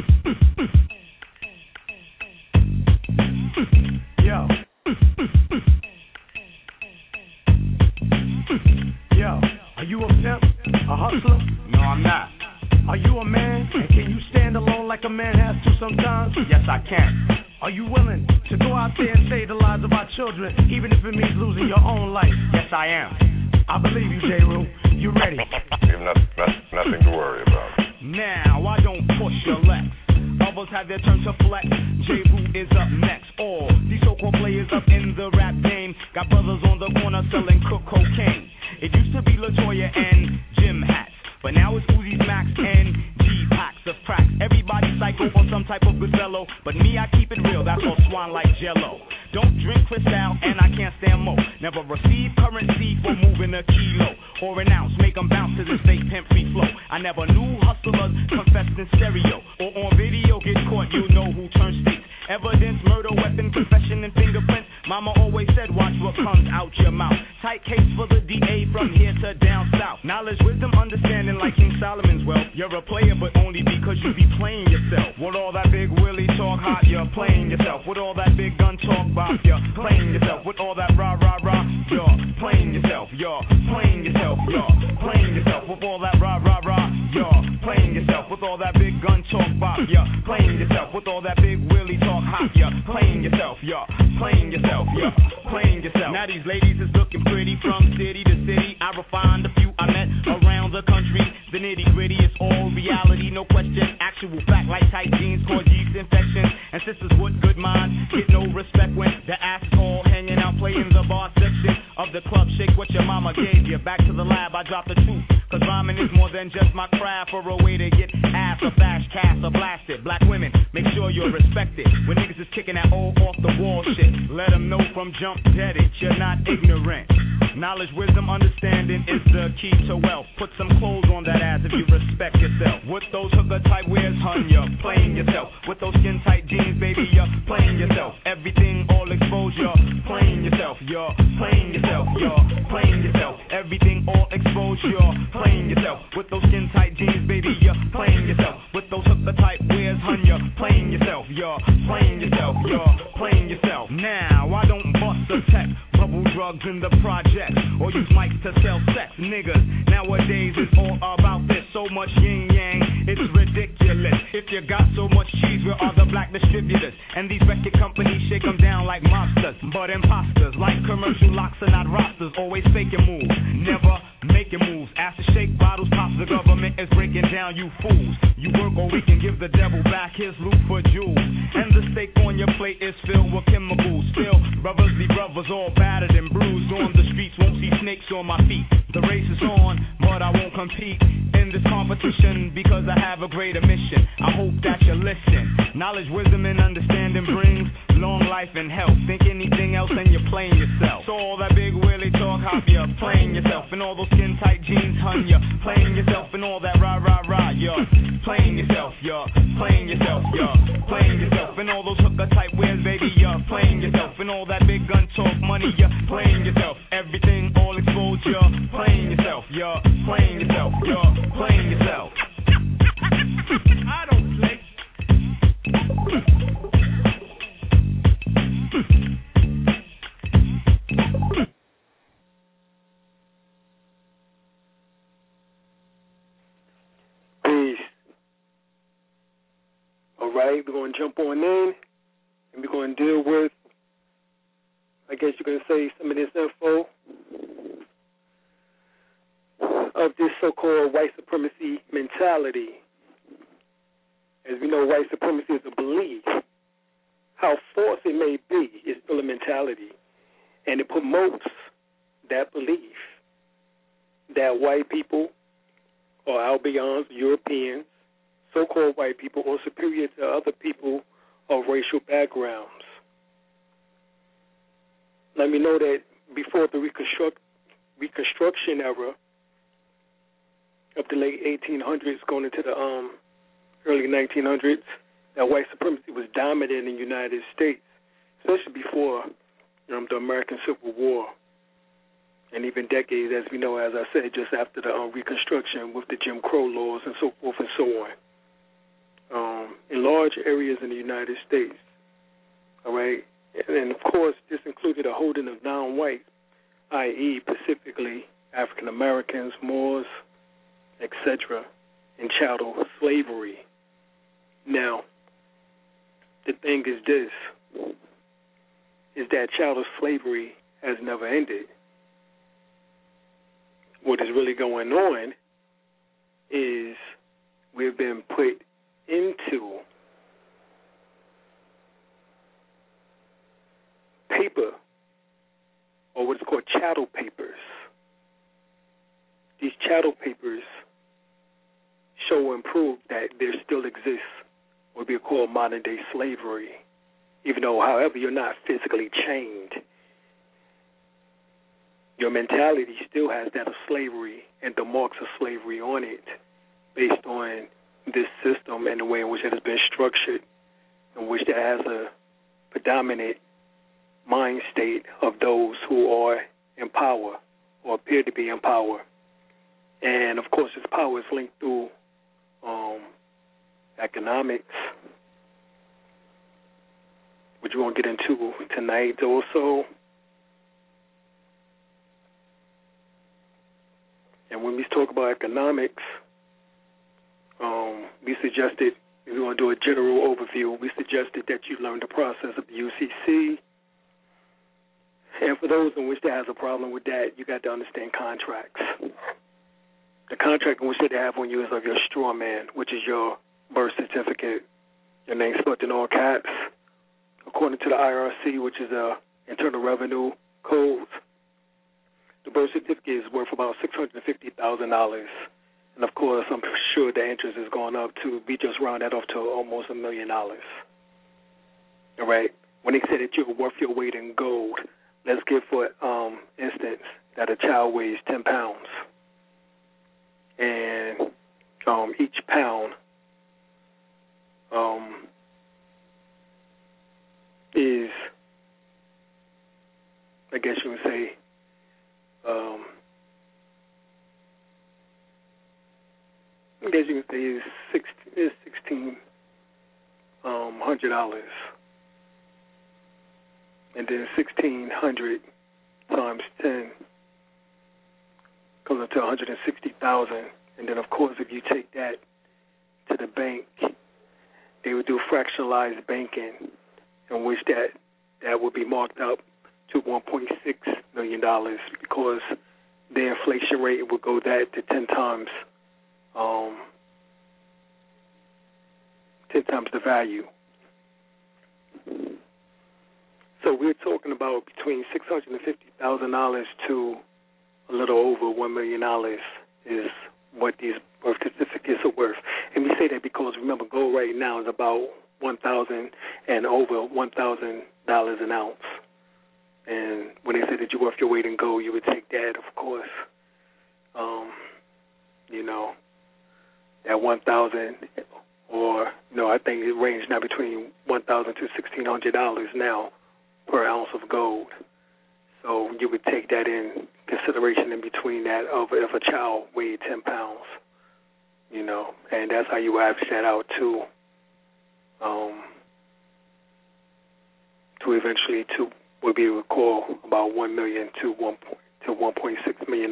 Yo. Yo, are you a pimp? A hustler? No, I'm not. Are you a man? And can you stand alone like a man has to sometimes? Yes, I can. Are you willing to go out there and save the lives of our children, even if it means losing your own life? Yes, I am. I believe you, J-Rue. You ready? You have nothing to worry about. Now, I don't push your legs. Others have their turn to flex. J-Rue is up next. All these so-called players up in the rap game got brothers on the corner selling cocaine. It used to be LaToya and Jim hats, but now it's Uzi's Max and G-packs of cracks. Everybody psycho for some type of good fellow, but me, I keep it real. That's all swan like Jello. Don't drink Cristal, and I can't stand mo. Never receive currency for moving a kilo or an ounce. Make them bounce to the fake pimp free flow. I never knew hustlers confessed in stereo or on video. Get caught, you know who turns states. Evidence, murder, weapon, confession, and fingerprints. Mama always said, watch what comes out your mouth. Tight case for the DA from here to down south. Knowledge, wisdom, understanding like King Solomon's wealth. You're a player, but only because you be playing yourself. With all that big Willie talk hot, you're playing yourself. With all that big gun talk bop, you're playing yourself. With all that rah, rah, rah, you're playing yourself. You're playing yourself. You're playing yourself. With all that rah, rah, rah, you're playing yourself. With all that big gun talk bop, you're playing yourself. With all that big Willie talk hot, you're playing yourself. You're playing yourself. You're playing yourself. Now these ladies is looking pretty from city to city. I refined a few I met around the country. The nitty gritty is all reality, no question. Actual fact like tight jeans cause yeast infections. And sisters with good minds get no respect when the ass is all hanging out playing the bar section of the club. Shake what your mama gave you. Back to the lab, I drop the truth. Cause rhyming is more than just my craft or a way to get ass or fast cast or blasted. Black women, make sure you're respected. When niggas is kicking that old off the wall shit, let them know from jump dead it. You're not ignorant. Knowledge, wisdom, understanding is the key to wealth. Put some clothes on that ass if you respect yourself. With those hooker type wears, hun, you're playing yourself. With those skin tight jeans, baby, you're playing yourself. Everything all exposed, you're playing yourself. You're playing yourself. You're playing yourself. Everything all exposed, you're playing yourself. With those skin tight jeans, baby, you're playing yourself. With those hooker type wears, hun, you're playing yourself. You're playing yourself. You're playing yourself. Now I don't bust a tech, bubble drugs in the projects, or use mics to sell sex. Niggas nowadays is all about this. So much yin yang, it's ridiculous. If you got so much cheese, where are the black distributors? And these record companies shake them down like monsters, but imposters like commercial locks are not rosters. Always faking moves, never making moves. Ask to shake bottles, pops. The government is breaking down you fools. You work or we can give the devil back his loot for jewels. And the steak on your plate is filled with chemicals. Still, brothers be brothers, all battered and bruised on the streets. Won't see snakes on my feet. The race is on, but I won't compete in this competition because I have a greater mission. I hope that you listen. Knowledge, wisdom, and understanding brings long life and health. Think anything else and you're playing yourself. So all that big Willie talk hop, you're playing yourself. And all those skin tight jeans, hun, you're playing yourself. And all that rah rah rah, you're playing yourself. You're playing yourself. You're playing yourself. And all those hooker type wears, baby, you're playing yourself. And all that big gun talk money, you're playing yourself. Everything all exposed, you're playing yourself. You're playing yourself. You're playing yourself. I don't play. Peace. All right, we're going to jump on in, and we're going to deal with, I guess you're going to say, some of this info of this so-called white supremacy mentality. As we know, white supremacy is a belief. How false it may be, it's still a mentality. And it promotes that belief that white people or Albions, Europeans, so-called white people, are superior to other people of racial backgrounds. Let me know that before the Reconstruction era of the late 1800s going into the early 1900s, that white supremacy was dominant in the United States, especially before the American Civil War, and even decades, as we know, as I said, just after the Reconstruction with the Jim Crow laws and so forth and so on. In large areas in the United States. All right? And of course, this included a holding of non-white, i.e., specifically African Americans, Moors, etc., in chattel slavery. Now, the thing is this, is that chattel slavery has never ended. What is really going on is we've been put into paper, or what's called chattel papers. These chattel papers show and prove that there still exists what we call modern-day slavery, even though, however, you're not physically chained. Your mentality still has that of slavery and the marks of slavery on it based on this system and the way in which it has been structured, in which it has a predominant mind state of those who are in power or appear to be in power. And, of course, this power is linked through economics, which we won't get into tonight also. And when we talk about economics, we suggested, if we want to do a general overview, we suggested that you learn the process of the UCC. And for those in which there has a problem with that, you got to understand contracts. The contract in which they have on you is of your straw man, which is your birth certificate. Your name spelled in all caps. According to the IRC, which is a Internal Revenue Code, the birth certificate is worth about $650,000. And, of course, I'm sure the interest is going up to, we just round that off to almost $1 million. All right? When they say that you're worth your weight in gold, let's give, for instance, that a child weighs 10 pounds. And each pound is, I guess you would say, is $1,600, and then 1,600 times 10 comes up to 160,000. And then, of course, if you take that to the bank, they would do fractionalized banking, in which that would be marked up to $1.6 million because the inflation rate would go that to 10 times the value. So we're talking about between $650,000 to a little over $1 million is what these birth certificates are worth. And we say that because, remember, gold right now is about $1,000 and over $1,000 an ounce. And when they say that you're worth your weight in gold, you would take that, of course. That 1,000 or, I think it ranges now between $1,000 to $1,600 now per ounce of gold. So you would take that in consideration in between that of if a child weighed 10 pounds, and that's how you average that out to eventually to what we would call about $1 million to $1.6 million.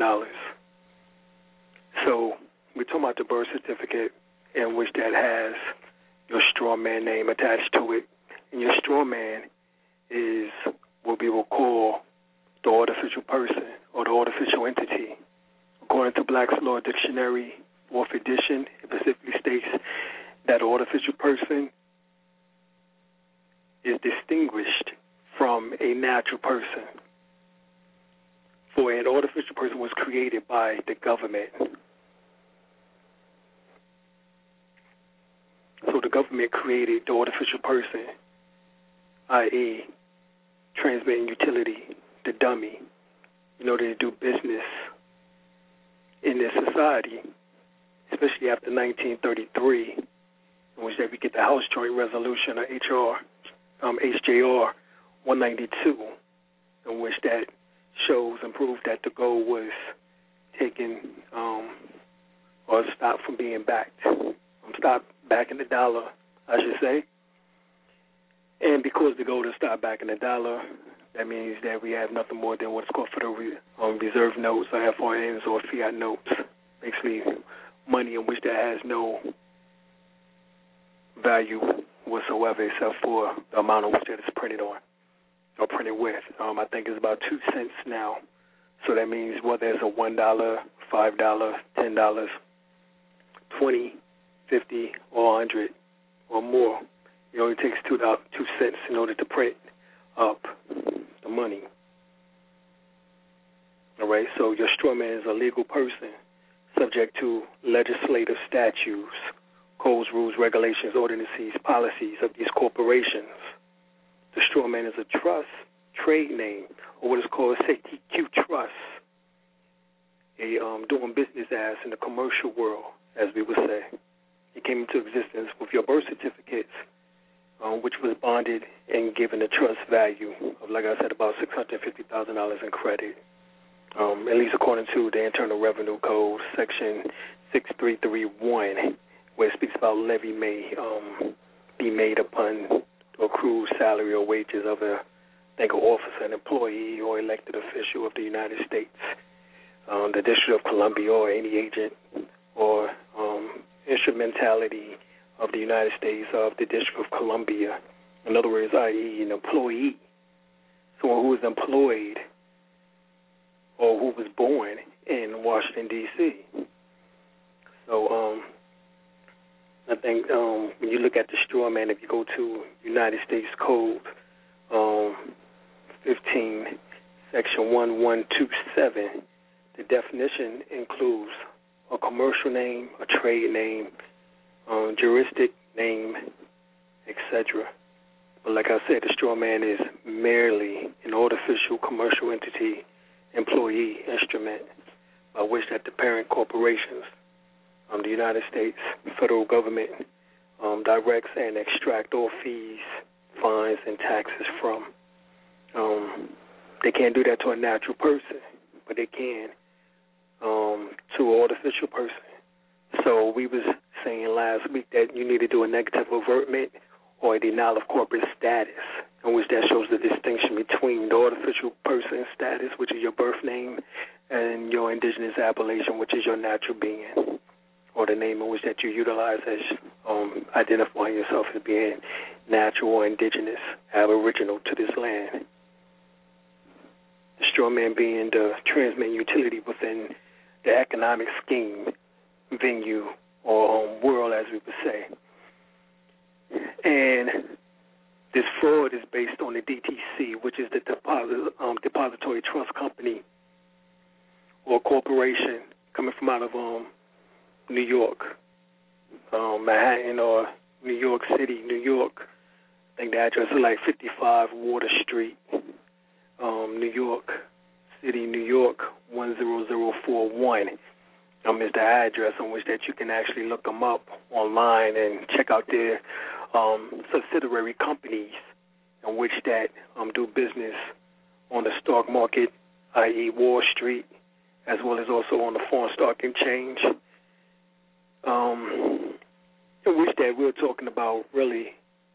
So we're talking about the birth certificate in which that has your straw man name attached to it, and your straw man is what we will call the artificial person or the artificial entity. According to Black's Law Dictionary, 4th edition, it specifically states that artificial person is distinguished from a natural person. For an artificial person was created by the government. So the government created the artificial person, i.e., transmitting utility, the dummy, they do business in this society, especially after 1933, in which we get the House Joint Resolution, or HJR 192, in which that shows and proves that the gold was taken or stopped from being backed, stopped backing the dollar I should say. And because the gold has started backing the dollar, that means that we have nothing more than what's called Federal Reserve notes or FRNs or fiat notes, basically money in which that has no value whatsoever except for the amount of which that is printed on or printed with. I think it's about 2 cents now. So that means whether it's a $1, $5, $10, 20, 50, or 100 or more, it only takes 2 cents in order to print up the money. All right, so your straw man is a legal person subject to legislative statutes, codes, rules, regulations, ordinances, policies of these corporations. The straw man is a trust, trade name, or what is called a CTQ trust, doing business as in the commercial world, as we would say. It came into existence with your birth certificates, which was bonded and given a trust value of, like I said, about $650,000 in credit, at least according to the Internal Revenue Code, Section 6331, where it speaks about levy may be made upon accrued salary or wages of an officer, an employee, or elected official of the United States, the District of Columbia, or any agent or instrumentality of the United States of the District of Columbia. In other words, i.e., an employee, someone who was employed or who was born in Washington, D.C. So I think when you look at the straw man, if you go to United States Code 15, Section 1127, the definition includes a commercial name, a trade name, juristic name, etc. But like I said, the straw man is merely an artificial commercial entity, employee instrument by which that the parent corporations, the United States federal government, directs and extract all fees, fines, and taxes from. They can't do that to a natural person, but they can to an artificial person. So we was saying last week that you need to do a negative avertment or a denial of corporate status, in which that shows the distinction between the artificial person status, which is your birth name, and your indigenous appellation, which is your natural being, or the name in which that you utilize as identifying yourself as being natural or indigenous, aboriginal to this land. The straw man being the transmit utility within the economic scheme, venue, or world, as we would say. And this fraud is based on the DTC, which is the Depository Trust Company or corporation coming from out of New York, Manhattan, or New York City, New York. I think the address is like 55 Water Street, New York City, New York, 10041. Is the address on which that you can actually look them up online and check out their subsidiary companies in which that do business on the stock market, i.e. Wall Street, as well as also on the foreign stock exchange, in which that we're talking about really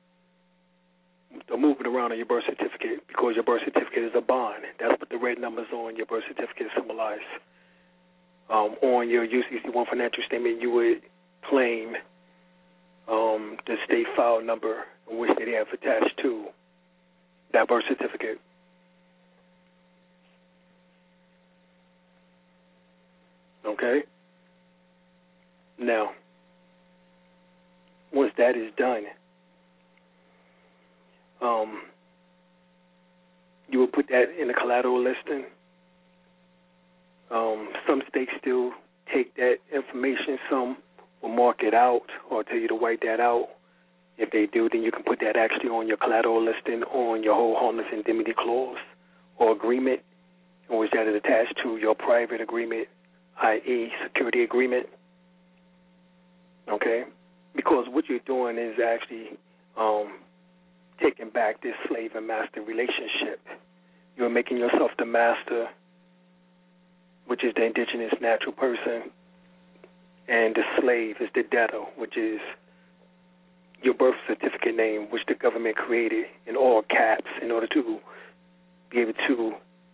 the movement around on your birth certificate, because your birth certificate is a bond. That's what the red numbers on your birth certificate symbolize. On your UCC1 financial statement, you would claim the state file number in which they have attached to that birth certificate. Okay? Now, once that is done, you will put that in the collateral listing. Some states still take that information. Some will mark it out or tell you to write that out. If they do, then you can put that actually on your collateral listing, on your whole harmless indemnity clause or agreement, in which that is attached to your private agreement, i.e. security agreement. Okay? Because what you're doing is actually taking back this slave and master relationship. You're making yourself the master, which is the indigenous natural person, and the slave is the debtor, which is your birth certificate name, which the government created in all caps in order to be able to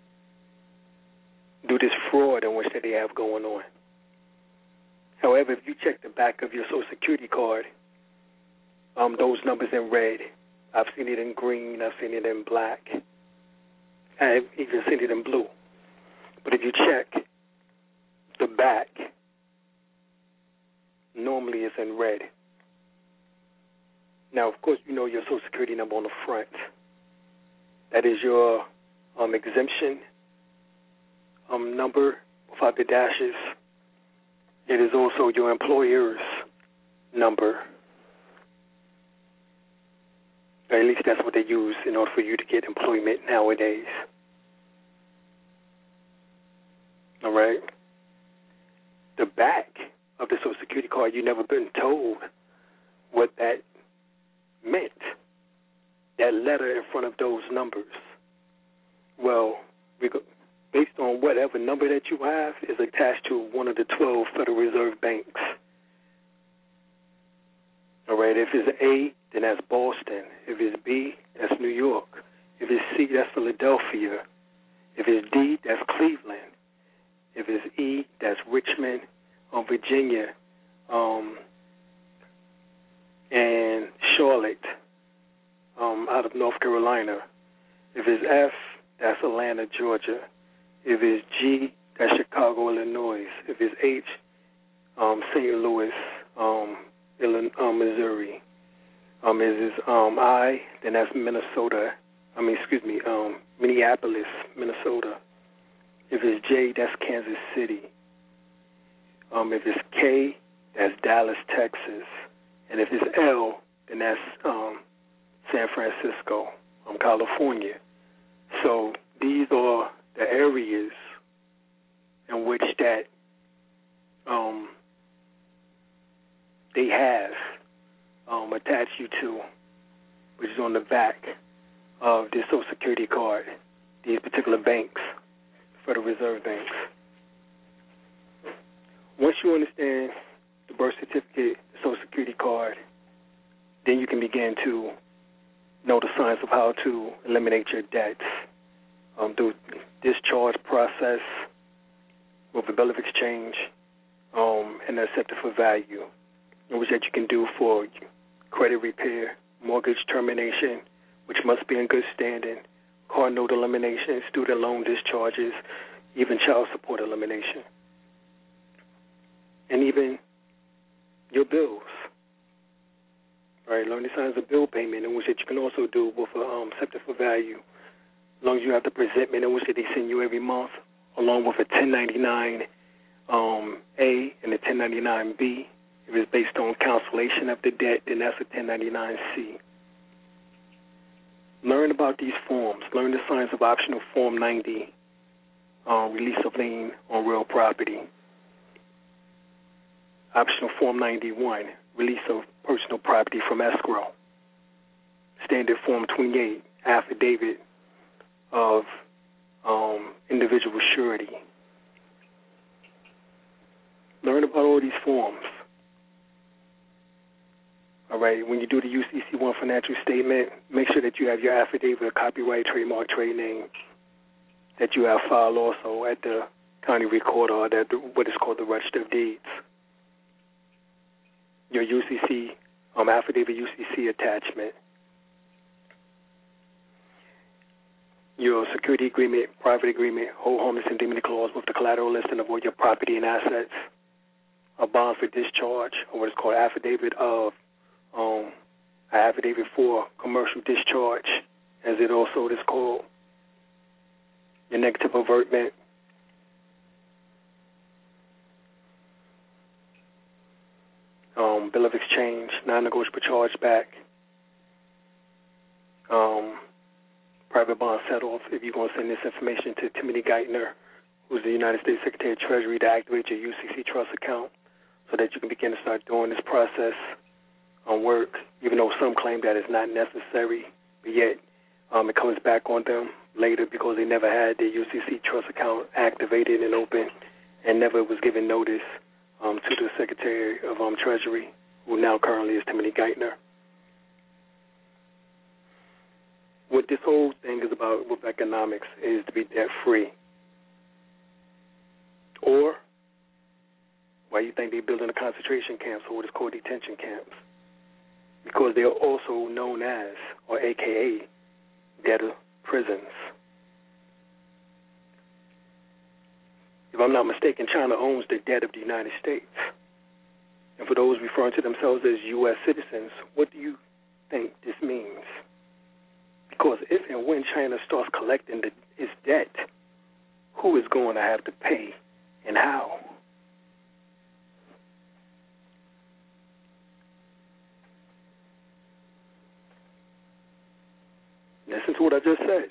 do this fraud in which that they have going on. However, if you check the back of your Social Security card, those numbers in red. I've seen it in green. I've seen it in black. I've even seen it in blue. But if you check the back, normally it's in red. Now, of course, you know your Social Security number on the front. That is your exemption number without the dashes. It is also your employer's number. Or at least that's what they use in order for you to get employment nowadays. All right? The back of the Social Security card, you've never been told what that meant. That letter in front of those numbers. Well, based on whatever number that you have is attached to one of the 12 Federal Reserve banks. All right, if it's A, then that's Boston. If it's B, that's New York. If it's C, that's Philadelphia. If it's D, that's Cleveland. If it's E, that's Richmond, Virginia, and Charlotte, out of North Carolina. If it's F, that's Atlanta, Georgia. If it's G, that's Chicago, Illinois. If it's H, St. Louis, Missouri. If it's I, then that's Minnesota. Minneapolis, Minnesota. If it's J, that's Kansas City. If it's K, that's Dallas, Texas. And if it's L, then that's San Francisco, California. So these are the areas in which that they have attached you to, which is on the back of the Social Security card, these particular banks, Federal Reserve banks. Once you understand the birth certificate, the Social Security card, then you can begin to know the science of how to eliminate your debts through discharge process with a bill of exchange and accepted for value, which that you can do for credit repair, mortgage termination, which must be in good standing, car note elimination, student loan discharges, even child support elimination, and even your bills. Right, learn the signs of bill payment, in which that you can also do with accepted for value, as long as you have the presentment in which that they send you every month, along with a 1099 A and a 1099 B. If it's based on cancellation of the debt, then that's a 1099 C. Learn about these forms. Learn the science of optional Form 90, release of lien on real property. Optional Form 91, release of personal property from escrow. Standard Form 28, affidavit of individual surety. Learn about all these forms. All right, when you do the UCC1 financial statement, make sure that you have your affidavit of copyright, trademark, trade name, that you have filed also at the county recorder or at what is called the Register of Deeds. Your UCC, affidavit UCC attachment. Your security agreement, private agreement, hold harmless indemnity clause with the collateral listing of all your property and assets. A bond for discharge, or what is called affidavit of affidavit for commercial discharge, as it also is called. Your negative avertment. Bill of exchange, non-negotiable chargeback. Private bond set-off. If you're going to send this information to Timothy Geithner, who's the United States Secretary of Treasury, to activate your UCC trust account so that you can begin to start doing this process on work, even though some claim that it's not necessary, but yet it comes back on them later because they never had their UCC trust account activated and open and never was given notice to the Secretary of Treasury, who now currently is Timothy Geithner. this whole thing is about with economics is to be debt free. Or why you think they're building the concentration camps or what is called detention camps? Because they are also known as, or AKA, debtor prisons. If I'm not mistaken, China owns the debt of the United States. And for those referring to themselves as U.S. citizens, what do you think this means? Because if and when China starts collecting its debt, who is going to have to pay and how? Listen to what I just said.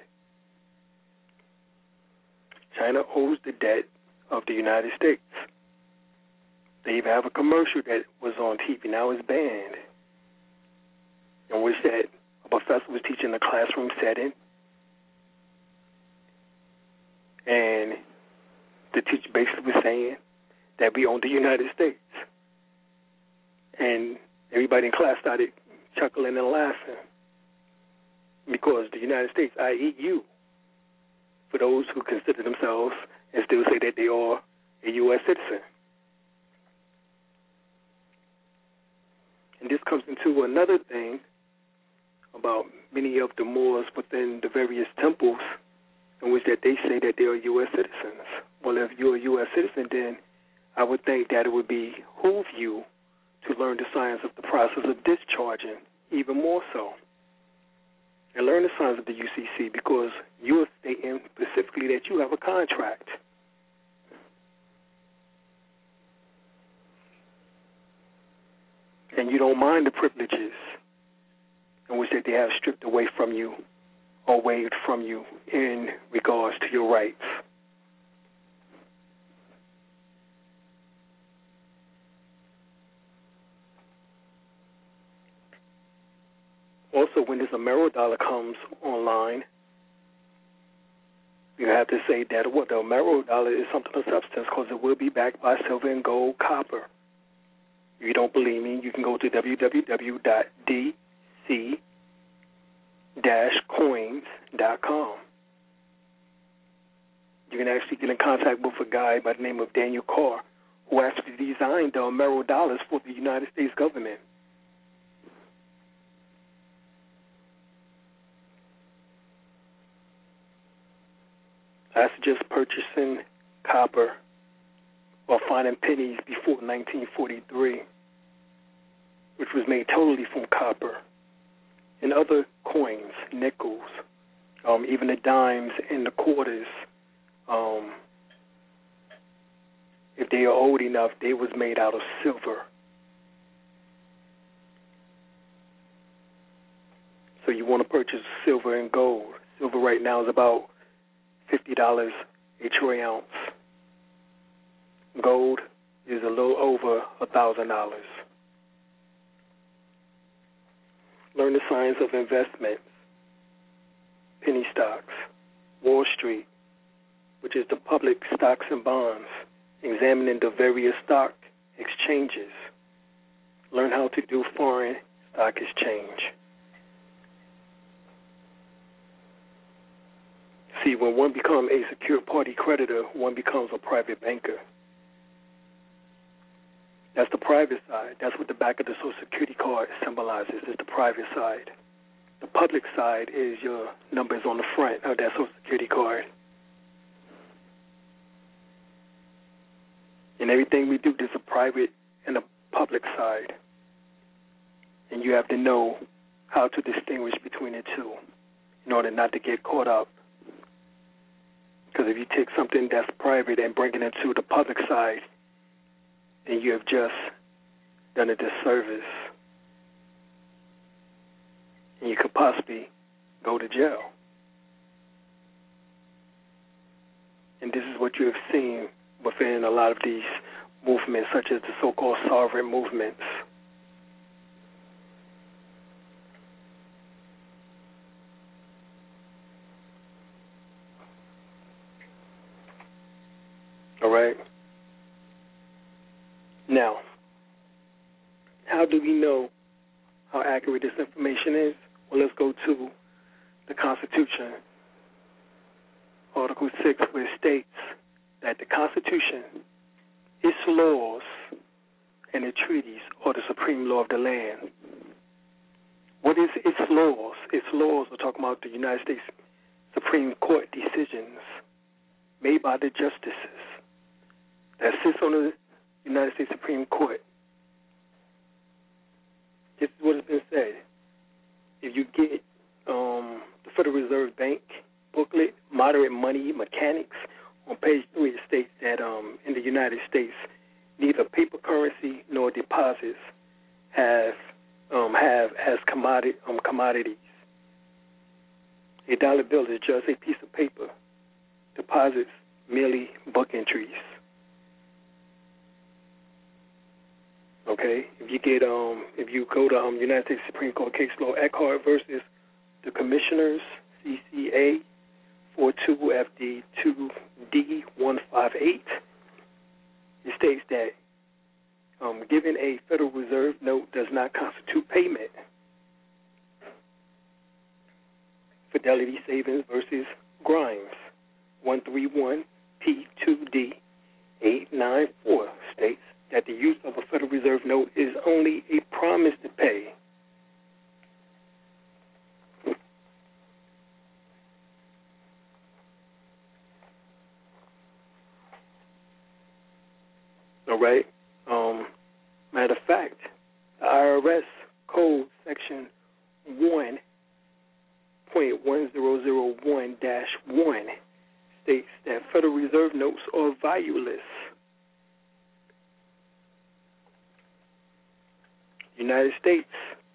China owes the debt of the United States. They even have a commercial that was on TV, now it's banned, in which that a professor was teaching a classroom setting, and the teacher basically was saying that we own the United States. And everybody in class started chuckling and laughing because the United States, i.e. you, for those who consider themselves and still say that they are a U.S. citizen. And this comes into another thing about many of the Moors within the various temples in which that they say that they are U.S. citizens. Well, if you're a U.S. citizen, then I would think that it would behoove you to learn the science of the process of discharging even more so. And learn the science of the UCC because you're stating specifically that you have a contract. And you don't mind the privileges in which that they have stripped away from you or waived from you in regards to your rights. Also, when this Amero-dollar comes online, you have to say that what the Amero-dollar is something of substance because it will be backed by silver and gold, copper. If you don't believe me, you can go to www.dc-coins.com. You can actually get in contact with a guy by the name of Daniel Carr, who actually designed the Amero-dollars for the United States government. I suggest purchasing copper or finding pennies before 1943, which was made totally from copper, and other coins, nickels, even the dimes and the quarters. If they are old enough, they was made out of silver. So you want to purchase silver and gold. Silver right now is about $50 a troy ounce. Gold is a little over $1,000. Learn the science of investments, penny stocks, Wall Street, which is the public stocks and bonds, examining the various stock exchanges. Learn how to do foreign stock exchange. See, when one becomes a secured party creditor, one becomes a private banker. That's the private side. That's what the back of the Social Security card symbolizes, is the private side. The public side is your numbers on the front of that Social Security card. And everything we do, there's a private and a public side. And you have to know how to distinguish between the two in order not to get caught up. Because if you take something that's private and bring it into the public side, then you have just done a disservice. And you could possibly go to jail. And this is what you have seen within a lot of these movements, such as the so-called sovereign movements. All right? Now, how do we know how accurate this information is? Well, let's go to the Constitution, Article 6, where it states that the Constitution, its laws, and the treaties are the supreme law of the land. What is its laws? Its laws are talking about the United States Supreme Court decisions made by the justices that sits on the United States Supreme Court. This is what has been said. If you get the Federal Reserve Bank booklet, Moderate Money Mechanics, on page 3 it states that in the United States, neither paper currency nor deposits have as commodities. A dollar bill is just a piece of paper. Deposits merely book entries. Okay, if you go to United States Supreme Court case law, Eckhart versus the Commissioners, CCA 42FD 2D158, it states that giving a Federal Reserve note does not constitute payment. Fidelity Savings versus Grimes 131 P2D 894 states that the use of a Federal Reserve note is only a promise to pay. All right. Matter of fact, the IRS Code Section 1.1001-1 states that Federal Reserve notes are valueless. United States,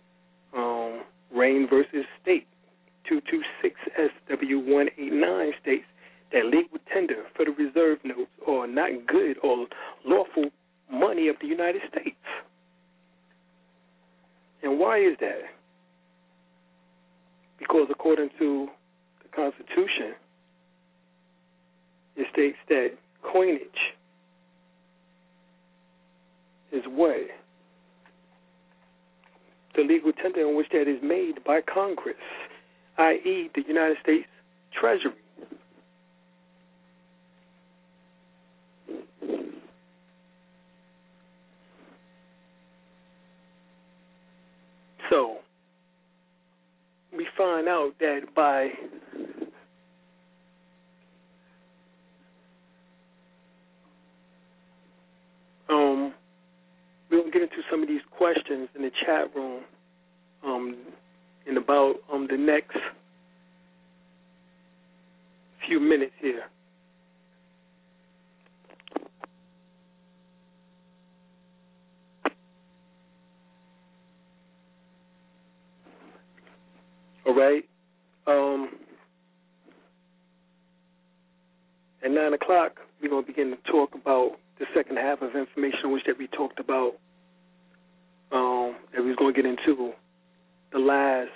Rain versus State 226 SW189 states that legal tender Federal Reserve notes are not good or lawful money of the United States. And why is that? Because according to the Constitution, it states that coinage is what? The legal tender in which that is made by Congress, i.e. the United States Treasury. So, we find out that by we're going to get into some of these questions in the chat room in about the next few minutes here. All right. At 9 o'clock, we're going to begin to talk about the second half of information which that we talked about, that we was going to get into the last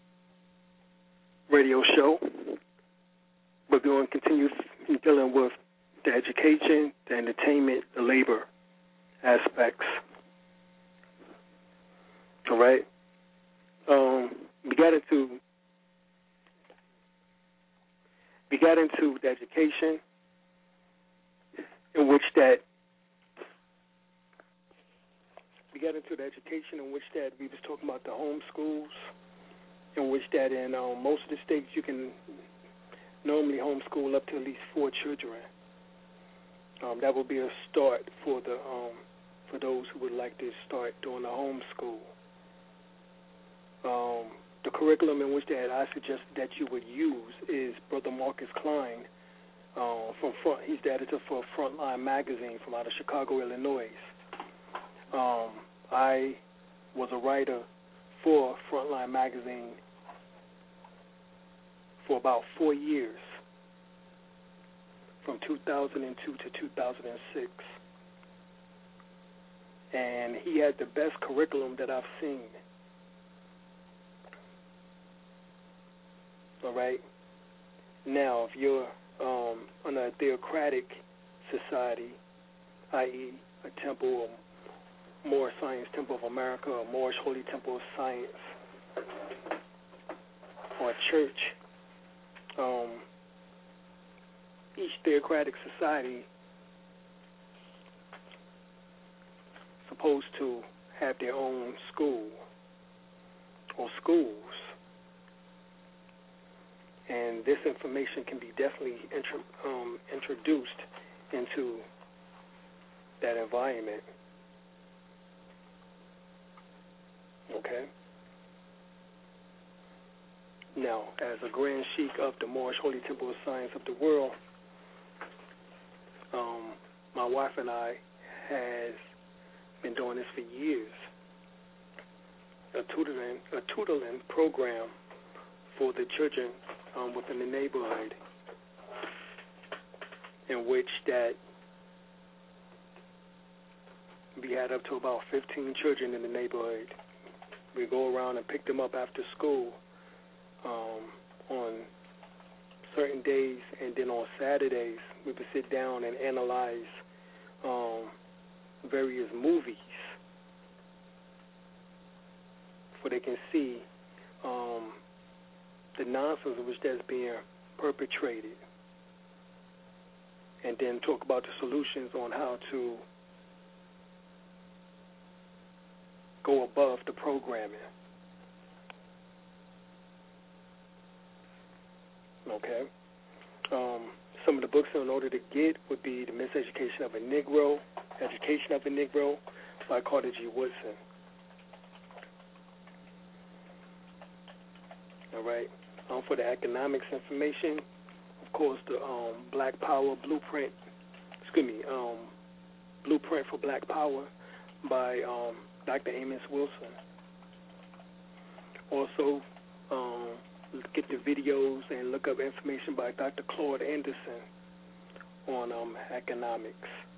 radio show. But we're going to continue dealing with the education, the entertainment, the labor aspects. All right. We got into the education in which that we was talking about the home schools, in which that in most of the states you can normally homeschool up to at least 4 children. That will be a start for those who would like to start doing the homeschool. The curriculum in which that I suggested that you would use is Brother Marcus Klein. He's the editor for Frontline Magazine from out of Chicago, Illinois. I was a writer for Frontline Magazine for about 4 years, from 2002 to 2006. And he had the best curriculum that I've seen. All right? Now, if you're on a theocratic society, i.e. a temple, or Moorish Science Temple of America, or Moorish Holy Temple of Science, or a church each theocratic society supposed to have their own school or schools, and this information can be definitely introduced into that environment. Okay? Now, as a Grand Sheik of the Moorish Holy Temple of Science of the World, my wife and I has been doing this for years, a tutoring program for the children within the neighborhood, in which that we had up to about 15 children in the neighborhood. We go around and pick them up after school on certain days, and then on Saturdays we would sit down and analyze various movies, so they can see the nonsense which that's being perpetrated, and then talk about the solutions on how to go above the programming. Okay? Some of the books in order to get would be The Miseducation of a Negro, Education of a Negro by Carter G. Woodson. All right? For the economics information, of course, the Black Power Blueprint, Blueprint for Black Power by Dr. Amos Wilson. Also, get the videos and look up information by Dr. Claude Anderson on economics.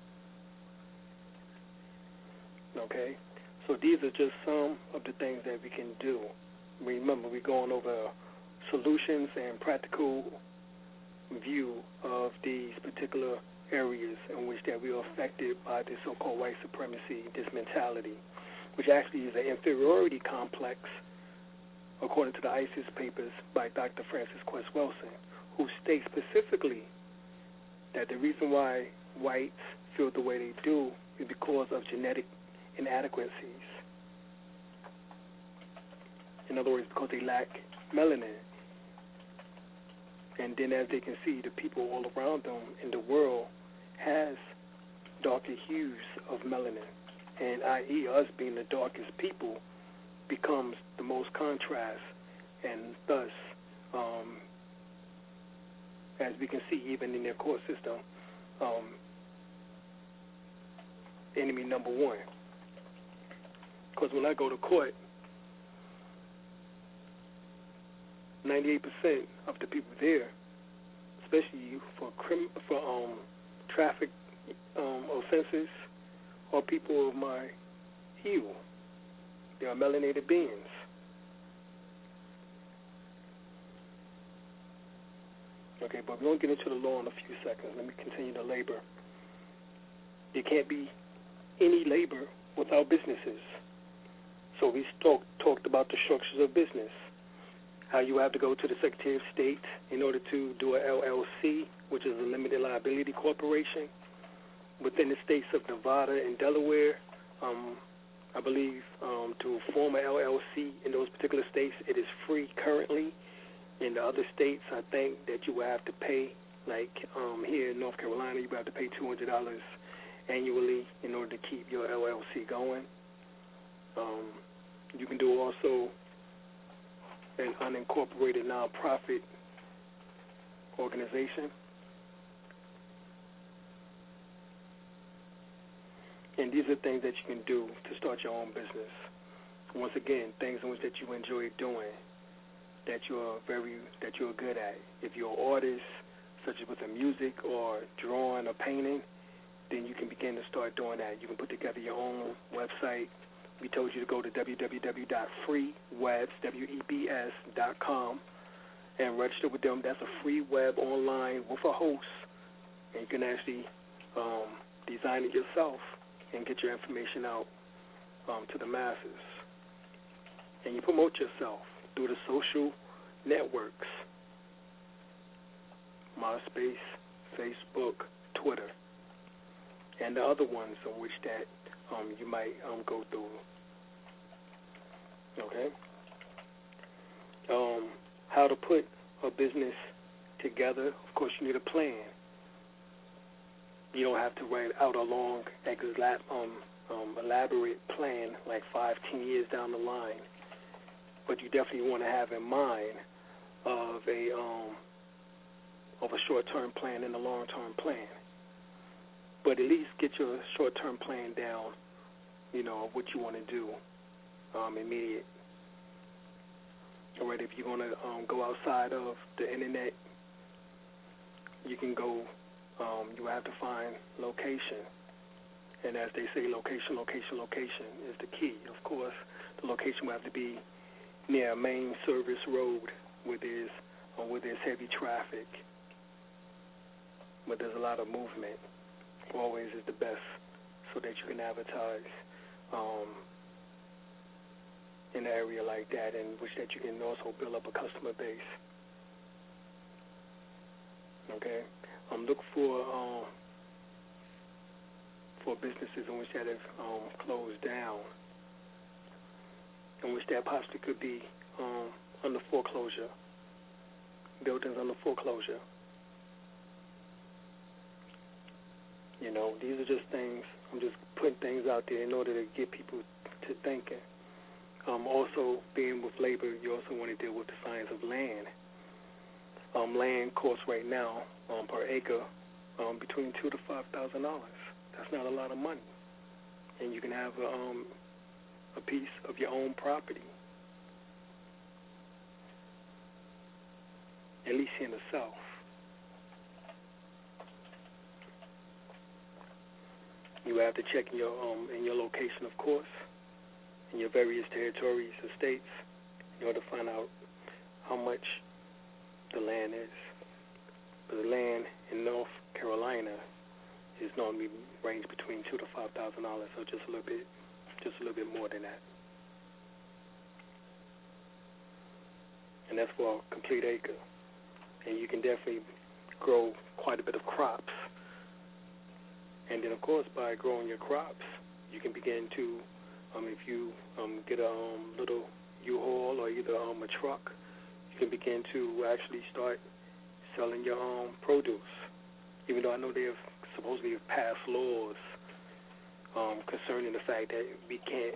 Okay? So these are just some of the things that we can do. Remember, we're going over solutions and practical view of these particular areas in which that we are affected by this so-called white supremacy, this mentality, which actually is an inferiority complex, according to the ISIS papers by Dr. Francis Quest Wilson, who states specifically that the reason why whites feel the way they do is because of genetic inadequacies. In other words, because they lack melanin. And then as they can see, the people all around them in the world has darker hues of melanin. And i.e. us being the darkest people becomes the most contrast, and thus, as we can see even in their court system, enemy number one. Because when I go to court, 98% of the people there, especially for traffic offenses, are people of my hue. They are melanated beings. Okay, but we won't get into the law in a few seconds. Let me continue the labor. There can't be any labor without businesses. So we talked about the structures of business, how you have to go to the Secretary of State in order to do an LLC, which is a limited liability corporation. Within the states of Nevada and Delaware, I believe to form an LLC in those particular states, it is free currently. In the other states, I think that you will have to pay, like here in North Carolina, you will have to pay $200 annually in order to keep your LLC going. You can do also an unincorporated nonprofit organization. And these are things that you can do to start your own business. Once again, things in which that you enjoy doing, that you're good at. If you're an artist, such as with the music or drawing or painting, then you can begin to start doing that. You can put together your own website. We told you to go to www.freewebs.com and register with them. That's a free web online with a host, and you can actually design it yourself and get your information out to the masses. And you promote yourself through the social networks. MySpace, Facebook, Twitter, and the other ones in which that you might go through. Okay? How to put a business together. Of course, you need a plan. You don't have to write out a long, elaborate plan like 5-10 years down the line, but you definitely want to have in mind of a short-term plan and a long-term plan. But at least get your short-term plan down, of what you want to do immediate. All right, if you're going to go outside of the internet, you can go, you have to find location. And as they say, location is the key. Of course, the location will have to be near a main service road where there's heavy traffic, where there's a lot of movement. Always is the best so that you can advertise in an area like that, in which that you can also build up a customer base. Okay? Look for businesses in which that have closed down, in which that possibly could be under foreclosure, buildings under foreclosure. These are just things, I'm just putting things out there in order to get people to thinking. Also, being with labor, you also want to deal with the science of land. Land costs right now per acre between $2,000 to $5,000. That's not a lot of money, and you can have a piece of your own property, at least here in the South. You have to check in your location, of course, in your various territories or states, in order to find out how much the land is. But the land in North Carolina is normally range between $2,000 to $5,000, so just a little bit more than that. And that's for a complete acre. And you can definitely grow quite a bit of crops. And then, of course, by growing your crops, you can begin to, if you get a little U-Haul or either a truck, you can begin to actually start selling your produce. Even though I know they have supposedly passed laws concerning the fact that we can't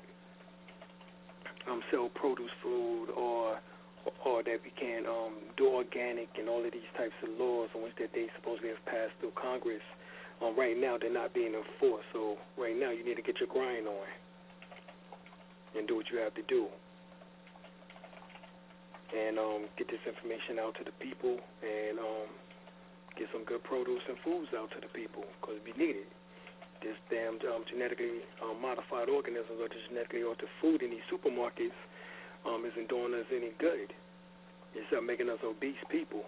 sell produce food or that we can't do organic and all of these types of laws in which that they supposedly have passed through Congress. Right now, they're not being enforced. So right now, you need to get your grind on and do what you have to do. And get this information out to the people and get some good produce and foods out to the people because we need it. This damn genetically modified organisms or the genetically altered food in these supermarkets isn't doing us any good. It's making us obese people,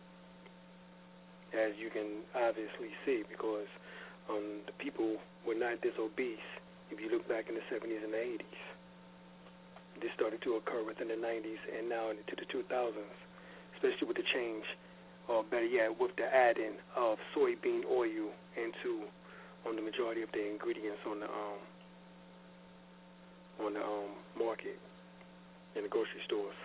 as you can obviously see, because the people were not this obese if you look back in the 70s and the 80s. This started to occur within the 90s and now into the 2000s, especially with the change, or better yet, with the adding of soybean oil into the majority of the ingredients on the market in the grocery stores.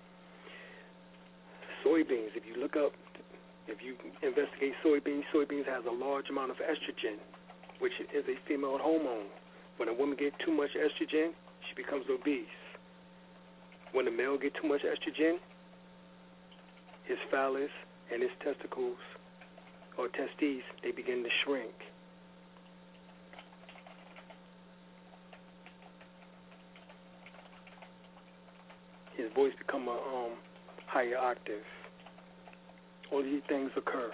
Soybeans, if you investigate soybeans has a large amount of estrogen, which is a female hormone. When a woman gets too much estrogen, she becomes obese. When a male gets too much estrogen, his phallus and his testicles or testes, they begin to shrink. His voice become a higher octave. All these things occur.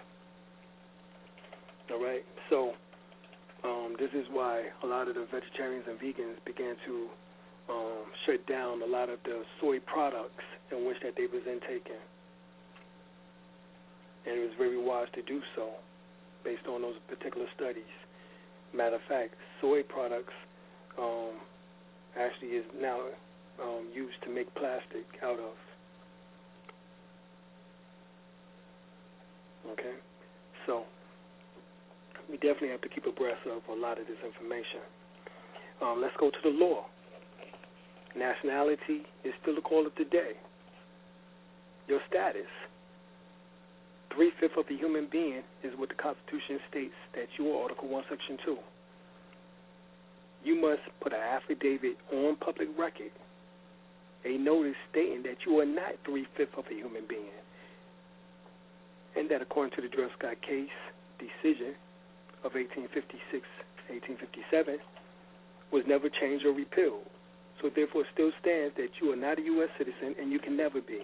All right? So this is why a lot of the vegetarians and vegans began to shut down a lot of the soy products in which that they was intaking. And it was very wise to do so based on those particular studies. Matter of fact, soy products actually is now used to make plastic out of. Okay? So we definitely have to keep abreast of a lot of this information. Let's go to the law. Nationality is still the call of the day. Your status. 3/5 of a human being is what the Constitution states that you are Article 1, Section 2. You must put an affidavit on public record, a notice stating that you are not 3/5 of a human being, and that according to the Dred Scott case decision of 1856-1857 was never changed or repealed. So therefore it still stands that you are not a U.S. citizen and you can never be.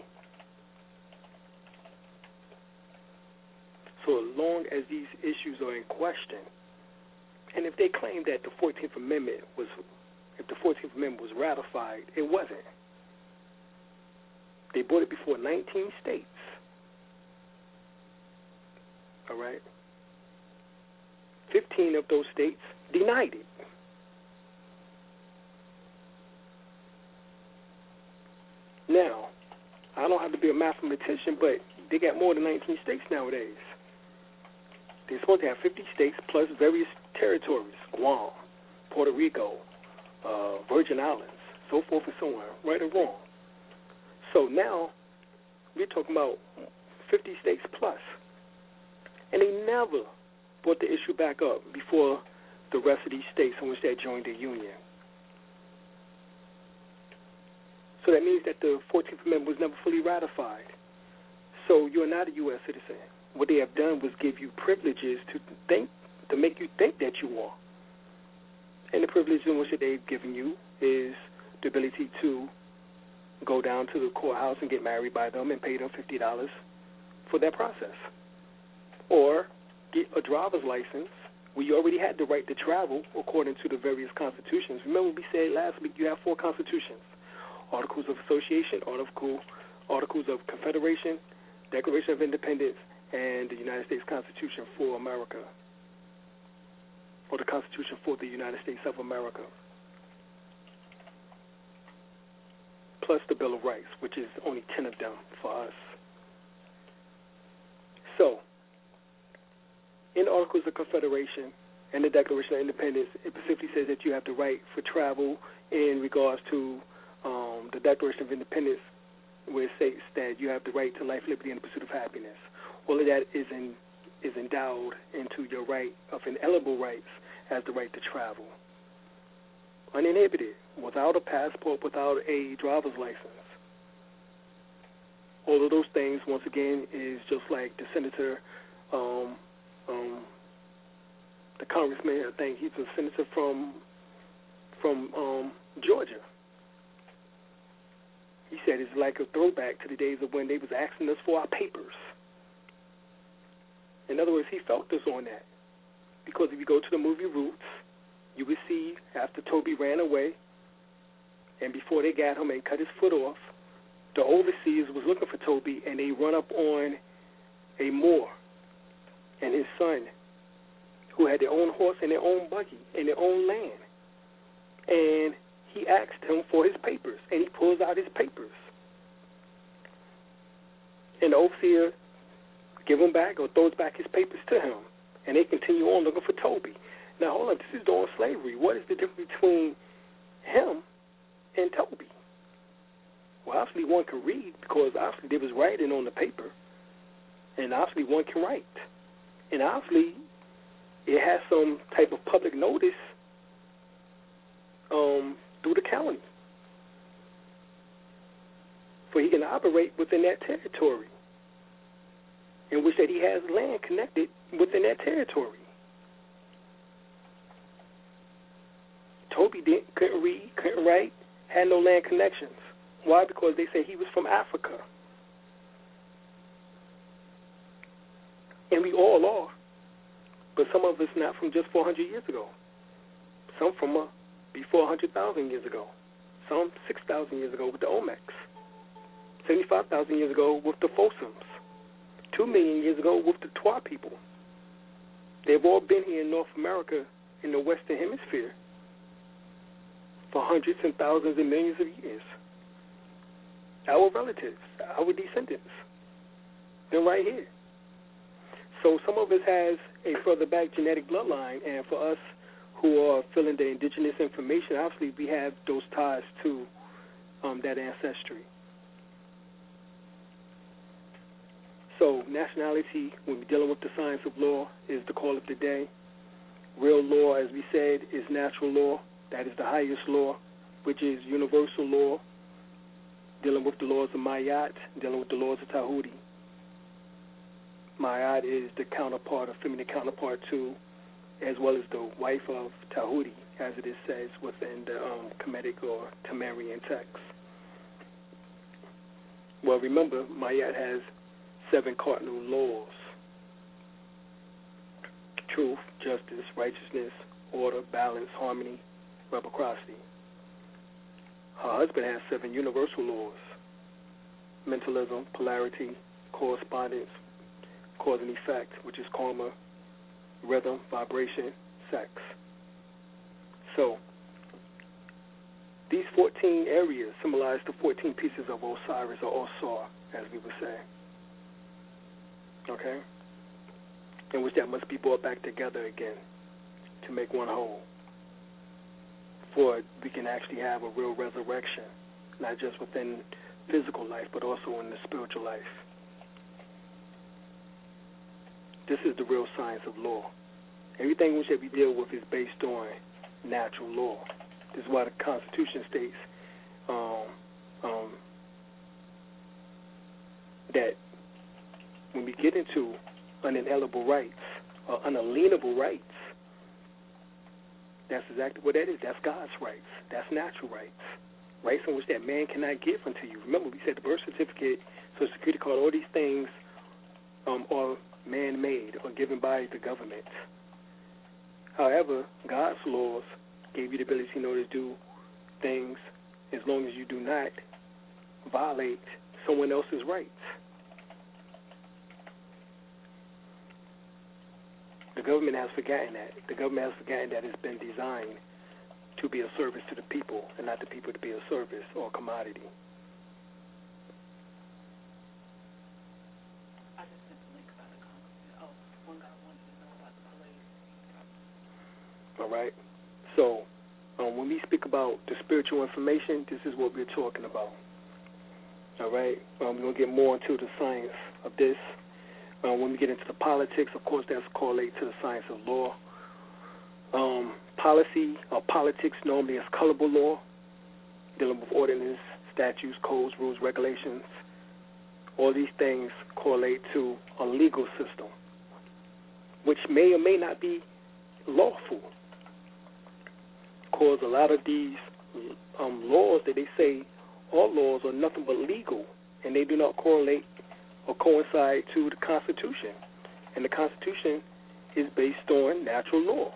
So as long as these issues are in question, and if they claim that the 14th Amendment was ratified, it wasn't. They brought it before 19 states. All right? 15 of those states denied it. Now, I don't have to be a mathematician, but they got more than 19 states nowadays. They're supposed to have 50 states plus various territories, Guam, Puerto Rico, Virgin Islands, so forth and so on, right or wrong. So now we're talking about 50 states plus. And they never brought the issue back up before the rest of these states in which they joined the Union. So that means that the 14th Amendment was never fully ratified. So you're not a U.S. citizen. What they have done was give you privileges to make you think that you are. And the privilege in which they've given you is the ability to go down to the courthouse and get married by them and pay them $50 for that process. Or get a driver's license where you already had the right to travel according to the various constitutions. Remember we said last week you have 4 constitutions: Articles of Association, Articles of Confederation, Declaration of Independence, and the United States Constitution for America, or the Constitution for the United States of America, plus the Bill of Rights, which is only 10 of them for us. So, in Articles of Confederation and the Declaration of Independence, it specifically says that you have the right for travel in regards to the Declaration of Independence, where it states that you have the right to life, liberty, and the pursuit of happiness. All of that is endowed into your right of inalienable rights as the right to travel, uninhibited, without a passport, without a driver's license. All of those things, once again, is just like the senator, the congressman. I think he's a senator from Georgia. He said it's like a throwback to the days of when they was asking us for our papers. In other words, he felt us on that. Because if you go to the movie Roots, you would see after Toby ran away, and before they got him and cut his foot off, the overseers was looking for Toby, and they run up on a Moor and his son, who had their own horse and their own buggy and their own land. And he asked him for his papers, and he pulls out his papers. And the overseer gives him back or throws back his papers to him, and they continue on looking for Toby. Now, hold on, this is during slavery. What is the difference between him and Toby? Well, obviously one can read because obviously there was writing on the paper, and obviously one can write. And obviously it has some type of public notice through the county, so he can operate within that territory, in which that he has land connected within that territory. Toby couldn't read, couldn't write, had no land connections. Why? Because they say he was from Africa. And we all are. But some of us not from just 400 years ago. Some from before 100,000 years ago. Some 6,000 years ago with the Olmecs. 75,000 years ago with the Fossums. 2 million years ago with the Twa people. They've all been here in North America in the Western Hemisphere for hundreds and thousands and millions of years. Our relatives, our descendants, they're right here. So some of us has a further back genetic bloodline, and for us who are feeling the indigenous information, obviously we have those ties to that ancestry. So nationality, when we're dealing with the science of law, is the call of the day. Real law, as we said, is natural law. That is the highest law, which is universal law, dealing with the laws of Mayat, dealing with the laws of Tahuti. Mayat is the counterpart, or feminine counterpart to, as well as the wife of Tahuti, as it is says within the Kemetic or Tamarian text. Well, remember, Mayat has 7 cardinal laws: truth, justice, righteousness, order, balance, harmony, reciprocity. Her husband has 7 universal laws: mentalism, polarity, correspondence, cause and effect, which is karma, rhythm, vibration, sex. So these 14 areas symbolize the 14 pieces of Osiris, or Osar, as we would say. Okay? In which that must be brought back together again to make one whole. For we can actually have a real resurrection, not just within physical life, but also in the spiritual life. This is the real science of law. Everything which we deal with is based on natural law. This is why the Constitution states that when we get into unalienable rights or unalienable rights, that's exactly what that is. That's God's rights. That's natural rights. Rights in which that man cannot give unto you. Remember, we said the birth certificate, Social Security card, all these things are man-made or given by the government. However, God's laws gave you the ability to do things as long as you do not violate someone else's rights. The government has forgotten that. The government has forgotten that it's been designed to be a service to the people and not the people to be a service or a commodity. All right. So when we speak about the spiritual information, this is what we're talking about. All right. We're going to get more into the science of this. When we get into the politics, of course, that's correlated to the science of law. Policy or politics normally is colorable law, dealing with ordinance, statutes, codes, rules, regulations. All these things correlate to a legal system, which may or may not be lawful. Because a lot of these laws that they say, all laws are nothing but legal, and they do not correlate or coincide to the Constitution. And the Constitution is based on natural law.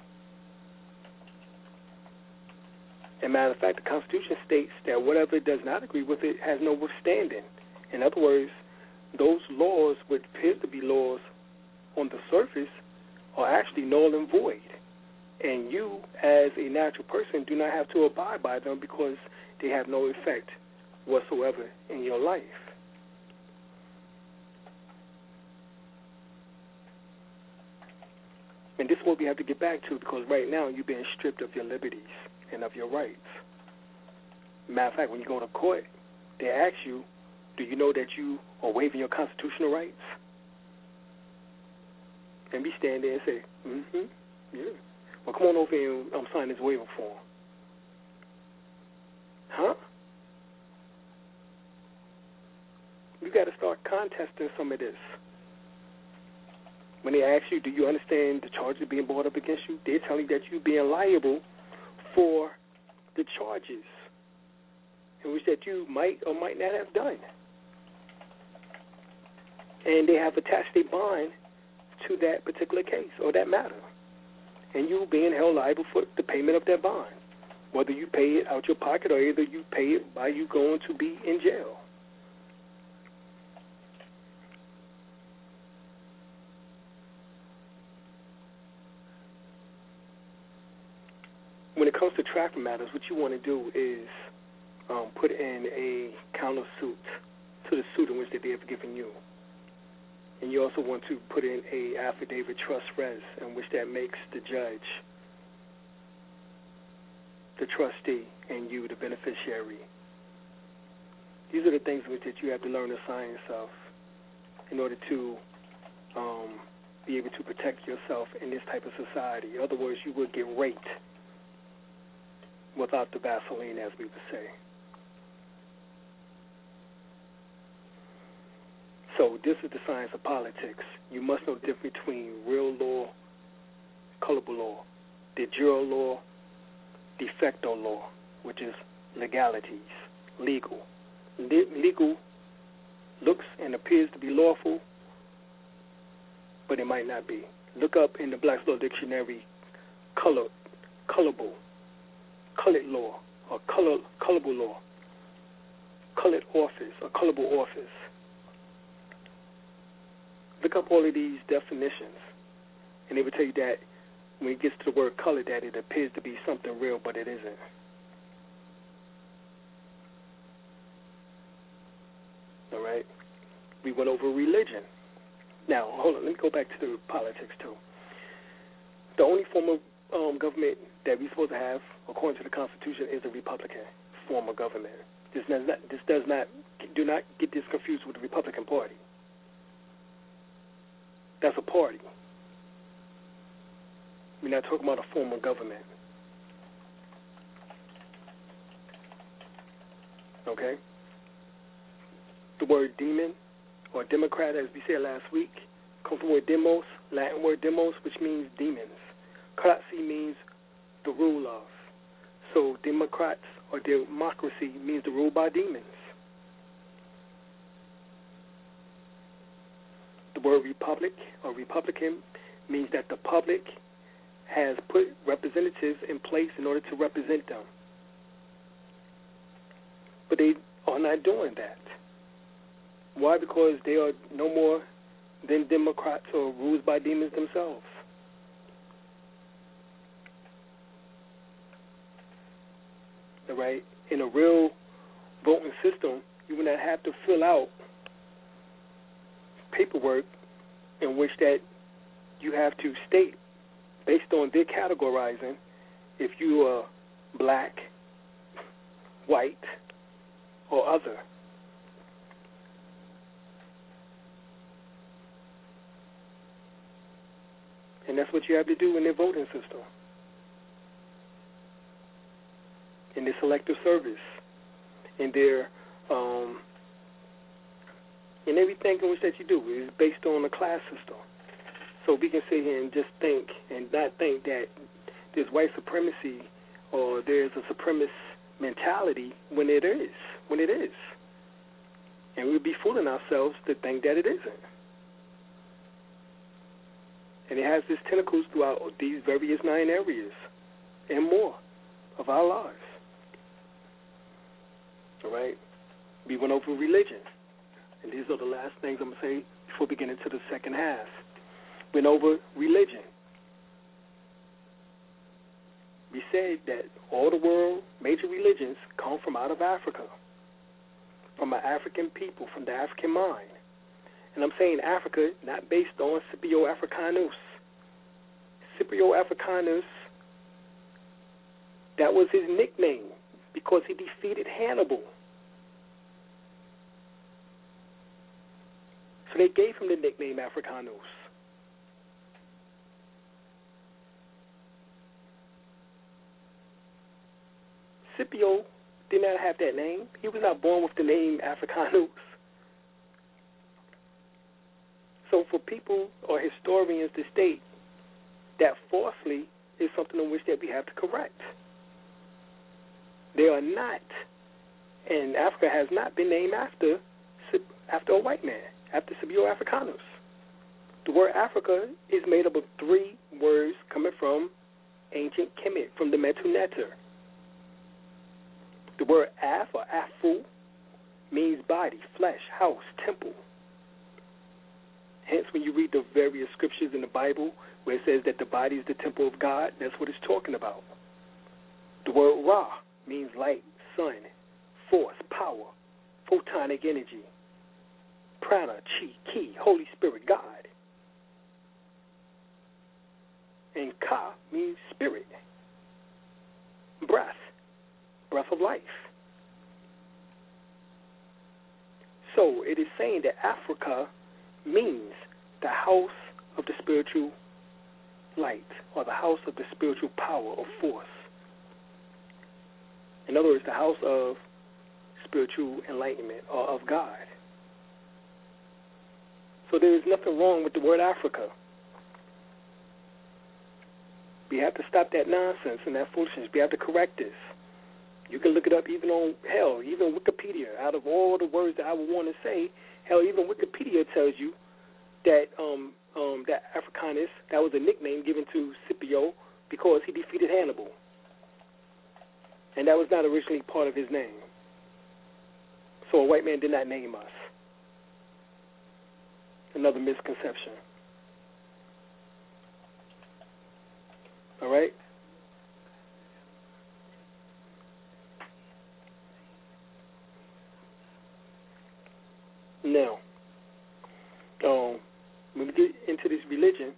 As a matter of fact, the Constitution states that whatever it does not agree with it has no withstanding. In other words, those laws, which appear to be laws on the surface, are actually null and void. And you, as a natural person, do not have to abide by them because they have no effect whatsoever in your life. And this is what we have to get back to, because right now you're being stripped of your liberties and of your rights. Matter of fact, when you go to court, they ask you, do you know that you are waiving your constitutional rights? And we stand there and say, yeah. Well, come on over here and sign this waiver form. Huh? You got to start contesting some of this. When they ask you, do you understand the charges being brought up against you, they're telling you that you're being liable for the charges in which that you might or might not have done. And they have attached a bond to that particular case or that matter. And you being held liable for the payment of that bond, whether you pay it out your pocket or either you pay it by you going to be in jail. When it comes to traffic matters, what you want to do is put in a counter suit to the suit in which they have given you. And you also want to put in a affidavit trust res, in which that makes the judge the trustee and you the beneficiary. These are the things which that you have to learn the science of in order to be able to protect yourself in this type of society. In other words, you would get raped without the Vaseline, as we would say. So this is the science of politics. You must know the difference between real law, colorable law, de jure law, de facto law, which is legalities, legal. Legal looks and appears to be lawful, but it might not be. Look up in the Black's Law Dictionary, colorable law, or colorable law, colored office, or colorable office. Look up all of these definitions, and they will tell you that when it gets to the word color, that it appears to be something real, but it isn't. All right? We went over religion. Now, hold on, let me go back to the politics, too. The only form of government that we're supposed to have, according to the Constitution, is a Republican form of government. Do not get this confused with the Republican Party. That's a party. We're not talking about a form of government. Okay? The word demon or Democrat, as we said last week, comes from the word demos, Latin word demos, which means demons. Kratzi means the rule of. So Democrats or democracy means the rule by demons. The word republic or Republican means that the public has put representatives in place in order to represent them. But they are not doing that. Why? Because they are no more than Democrats or ruled by demons themselves. All right? In a real voting system, you would not have to fill out paperwork in which that you have to state, based on their categorizing, if you are black, white, or other. And that's what you have to do in their voting system, in their selective service, in their in everything in which that you do is based on a class system. So we can sit here and just think and not think that there's white supremacy or there's a supremacist mentality when it is. And we'd be fooling ourselves to think that it isn't. And it has its tentacles throughout these various 9 areas and more of our lives. All right? We went over religion. And these are the last things I'm going to say before we get into the second half. Went over religion. We said that all the world major religions come from out of Africa, from an African people, from the African mind. And I'm saying Africa, not based on Scipio Africanus. Scipio Africanus, that was his nickname because he defeated Hannibal. So they gave him the nickname Africanus. Scipio did not have that name. He was not born with the name Africanus. So for people or historians to state that falsely is something in which that we have to correct. They are not, and Africa has not been named after a white man, after Scipio Africanus. The word Africa is made up of 3 words coming from ancient Kemet, from the Medu Neter. The word Af or Afu means body, flesh, house, temple. Hence, when you read the various scriptures in the Bible where it says that the body is the temple of God, that's what it's talking about. The word Ra means light, sun, force, power, photonic energy. prana, chi, ki, Holy Spirit, God. And ka means spirit, breath of life. So it is saying that Africa means the house of the spiritual light, or the house of the spiritual power or force. In other words, the house of spiritual enlightenment, or of God. So there is nothing wrong with the word Africa. We have to stop that nonsense and that foolishness. We have to correct this. You can look it up even on, even Wikipedia. Out of all the words that I would want to say, even Wikipedia tells you that that Africanus, that was a nickname given to Scipio because he defeated Hannibal. And that was not originally part of his name. So a white man did not name us. Another misconception. All right? Now, when we get into this religion,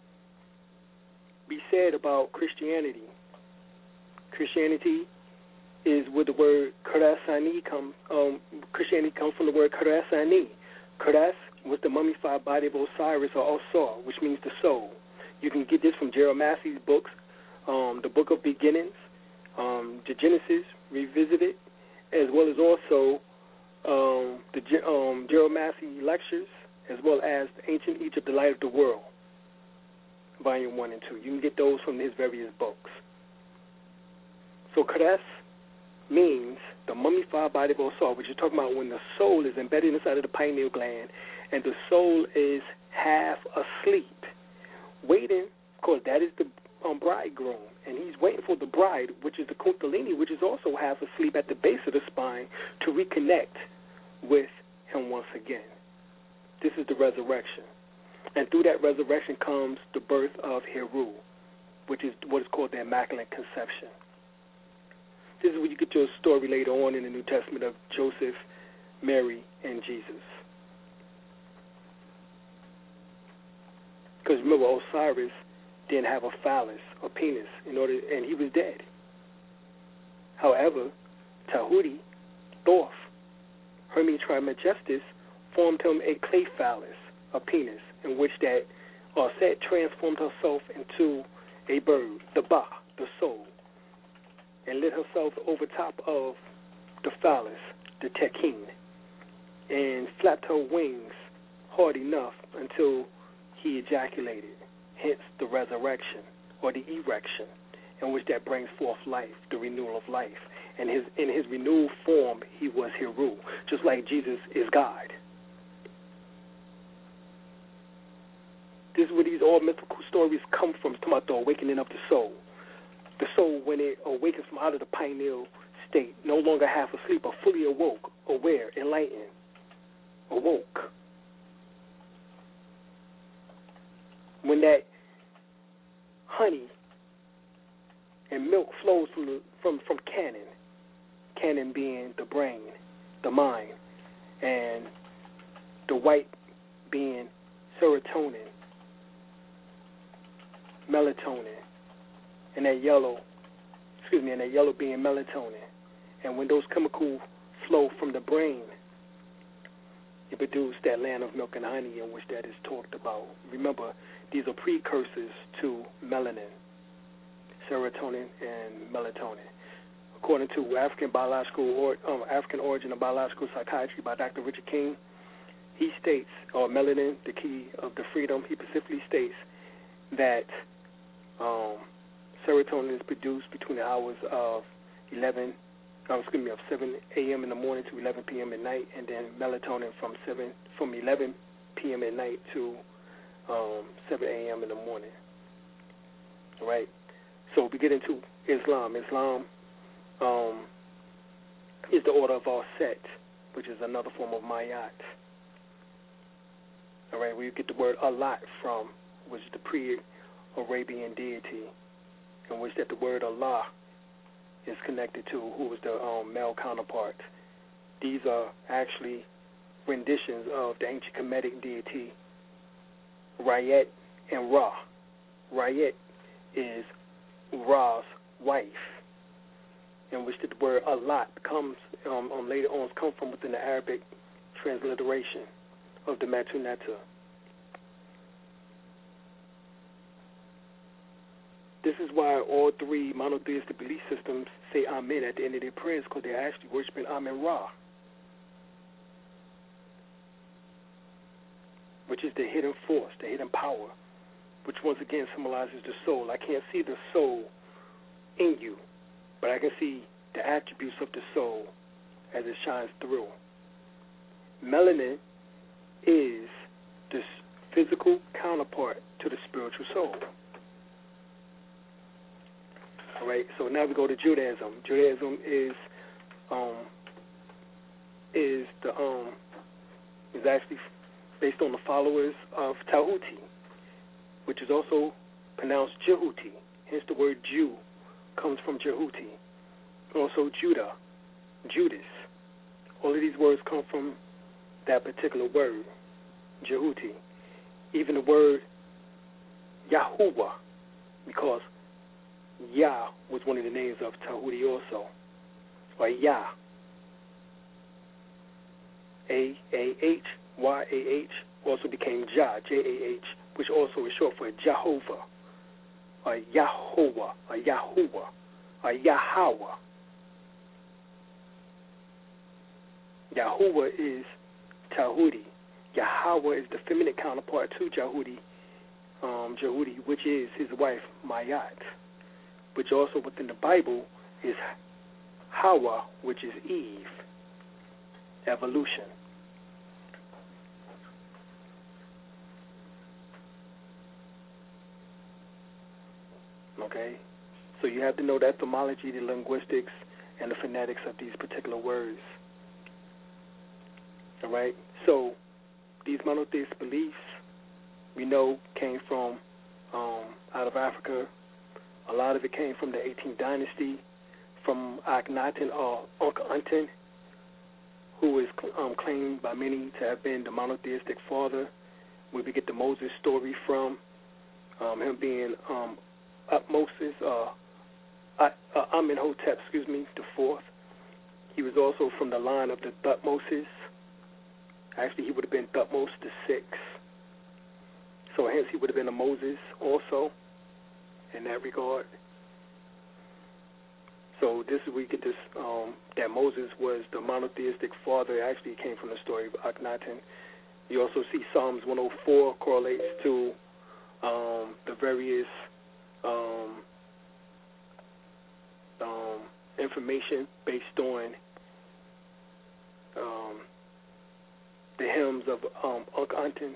be said about Christianity. Christianity is where the word Khurasani comes. Christianity comes from the word Khurasani. Khuras was the mummified body of Osiris or Osir, which means the soul. You can get this from Gerald Massey's books, the Book of Beginnings, the Genesis Revisited, as well as also the Gerald Massey Lectures, as well as Ancient Egypt, the Light of the World, Volume 1 and 2. You can get those from his various books. So Khuras means the mummified body of Osir, which is talking about when the soul is embedded inside of the pineal gland and the soul is half asleep, waiting, because that is the bridegroom, and he's waiting for the bride, which is the Kundalini, which is also half asleep at the base of the spine, to reconnect with him once again. This is the resurrection. And through that resurrection comes the birth of Heru, which is what is called the Immaculate Conception. This is where you get your story later on in the New Testament of Joseph, Mary, and Jesus. Because remember, Osiris didn't have a phallus or penis and he was dead. However, Tahuti, Thoth, Hermes Trismegistus, formed him a clay phallus, a penis, in which that Set transformed herself into a bird, the Ba, the soul, and lit herself over top of the phallus, the Tekin, and flapped her wings hard enough until he ejaculated, hence the resurrection or the erection, in which that brings forth life, the renewal of life. And in his renewed form, he was Heru, just like Jesus is God. This is where these all mythical stories come from. It's talking about the awakening of the soul. The soul, when it awakens from out of the pineal state, no longer half asleep, but fully awoke, aware, enlightened, awoke. When that honey and milk flows from Canaan being the brain, the mind, and the white being serotonin, melatonin, and that yellow being melatonin. And when those chemicals flow from the brain, it produces that land of milk and honey in which that is talked about. Remember, these are precursors to melanin, serotonin, and melatonin. According to African Origin of Biological Psychiatry by Dr. Richard King, he states, or melanin, the key of the freedom, he specifically states that serotonin is produced between the hours of 7 a.m. in the morning to 11 p.m. at night, and then melatonin from 11 p.m. at night to 7 a.m. in the morning. All right? So we get into Islam. Islam is the order of Set, which is another form of Mayat. All right, where you get the word Allah from, which is the pre-Arabian deity, in which that the word Allah is connected to, who was the male counterpart. These are actually renditions of the ancient Kemetic deity Rayet and Ra. Rayet is Ra's wife, in which the word Alat comes later on come from within the Arabic transliteration of the Matunata. This is why all three monotheistic belief systems say Amen at the end of their prayers, because they're actually worshiping Amen Ra, which is the hidden force, the hidden power, which once again symbolizes the soul. I can't see the soul in you, but I can see the attributes of the soul as it shines through. Melanin is the physical counterpart to the spiritual soul. All right, so now we go to Judaism. Judaism is actually based on the followers of Tahuti, which is also pronounced Jehuti. Hence the word Jew comes from Jehuti. Also Judah, Judas. All of these words come from that particular word, Jehuti. Even the word Yahuwah, because Yah was one of the names of Tahuti also, or Yah. A-A-H-Y-A-H also became Jah, J-A-H, which also is short for Jehovah, or Yahuwah, or Yahuwah, or Yahweh. Yahuwah is Tahuti. Yahweh is the feminine counterpart to Jehuti, which is his wife, Mayat, which also within the Bible is Hawa, which is Eve, evolution. Okay? So you have to know the etymology, the linguistics, and the phonetics of these particular words. All right? So these monotheist beliefs, we know, came from out of Africa. A lot of it came from the 18th dynasty, from Akhenaten or Akhenaten, who is claimed by many to have been the monotheistic father, where we get the Moses story from, him being Amenhotep, the fourth. He was also from the line of the Thutmoses. Actually, he would have been Thutmose the sixth. So hence he would have been a Moses also in that regard. So this is where we get this, that Moses was the monotheistic father. It actually came from the story of Akhenaten. You also see Psalms 104 correlates to the various information based on the hymns of Akhenaten.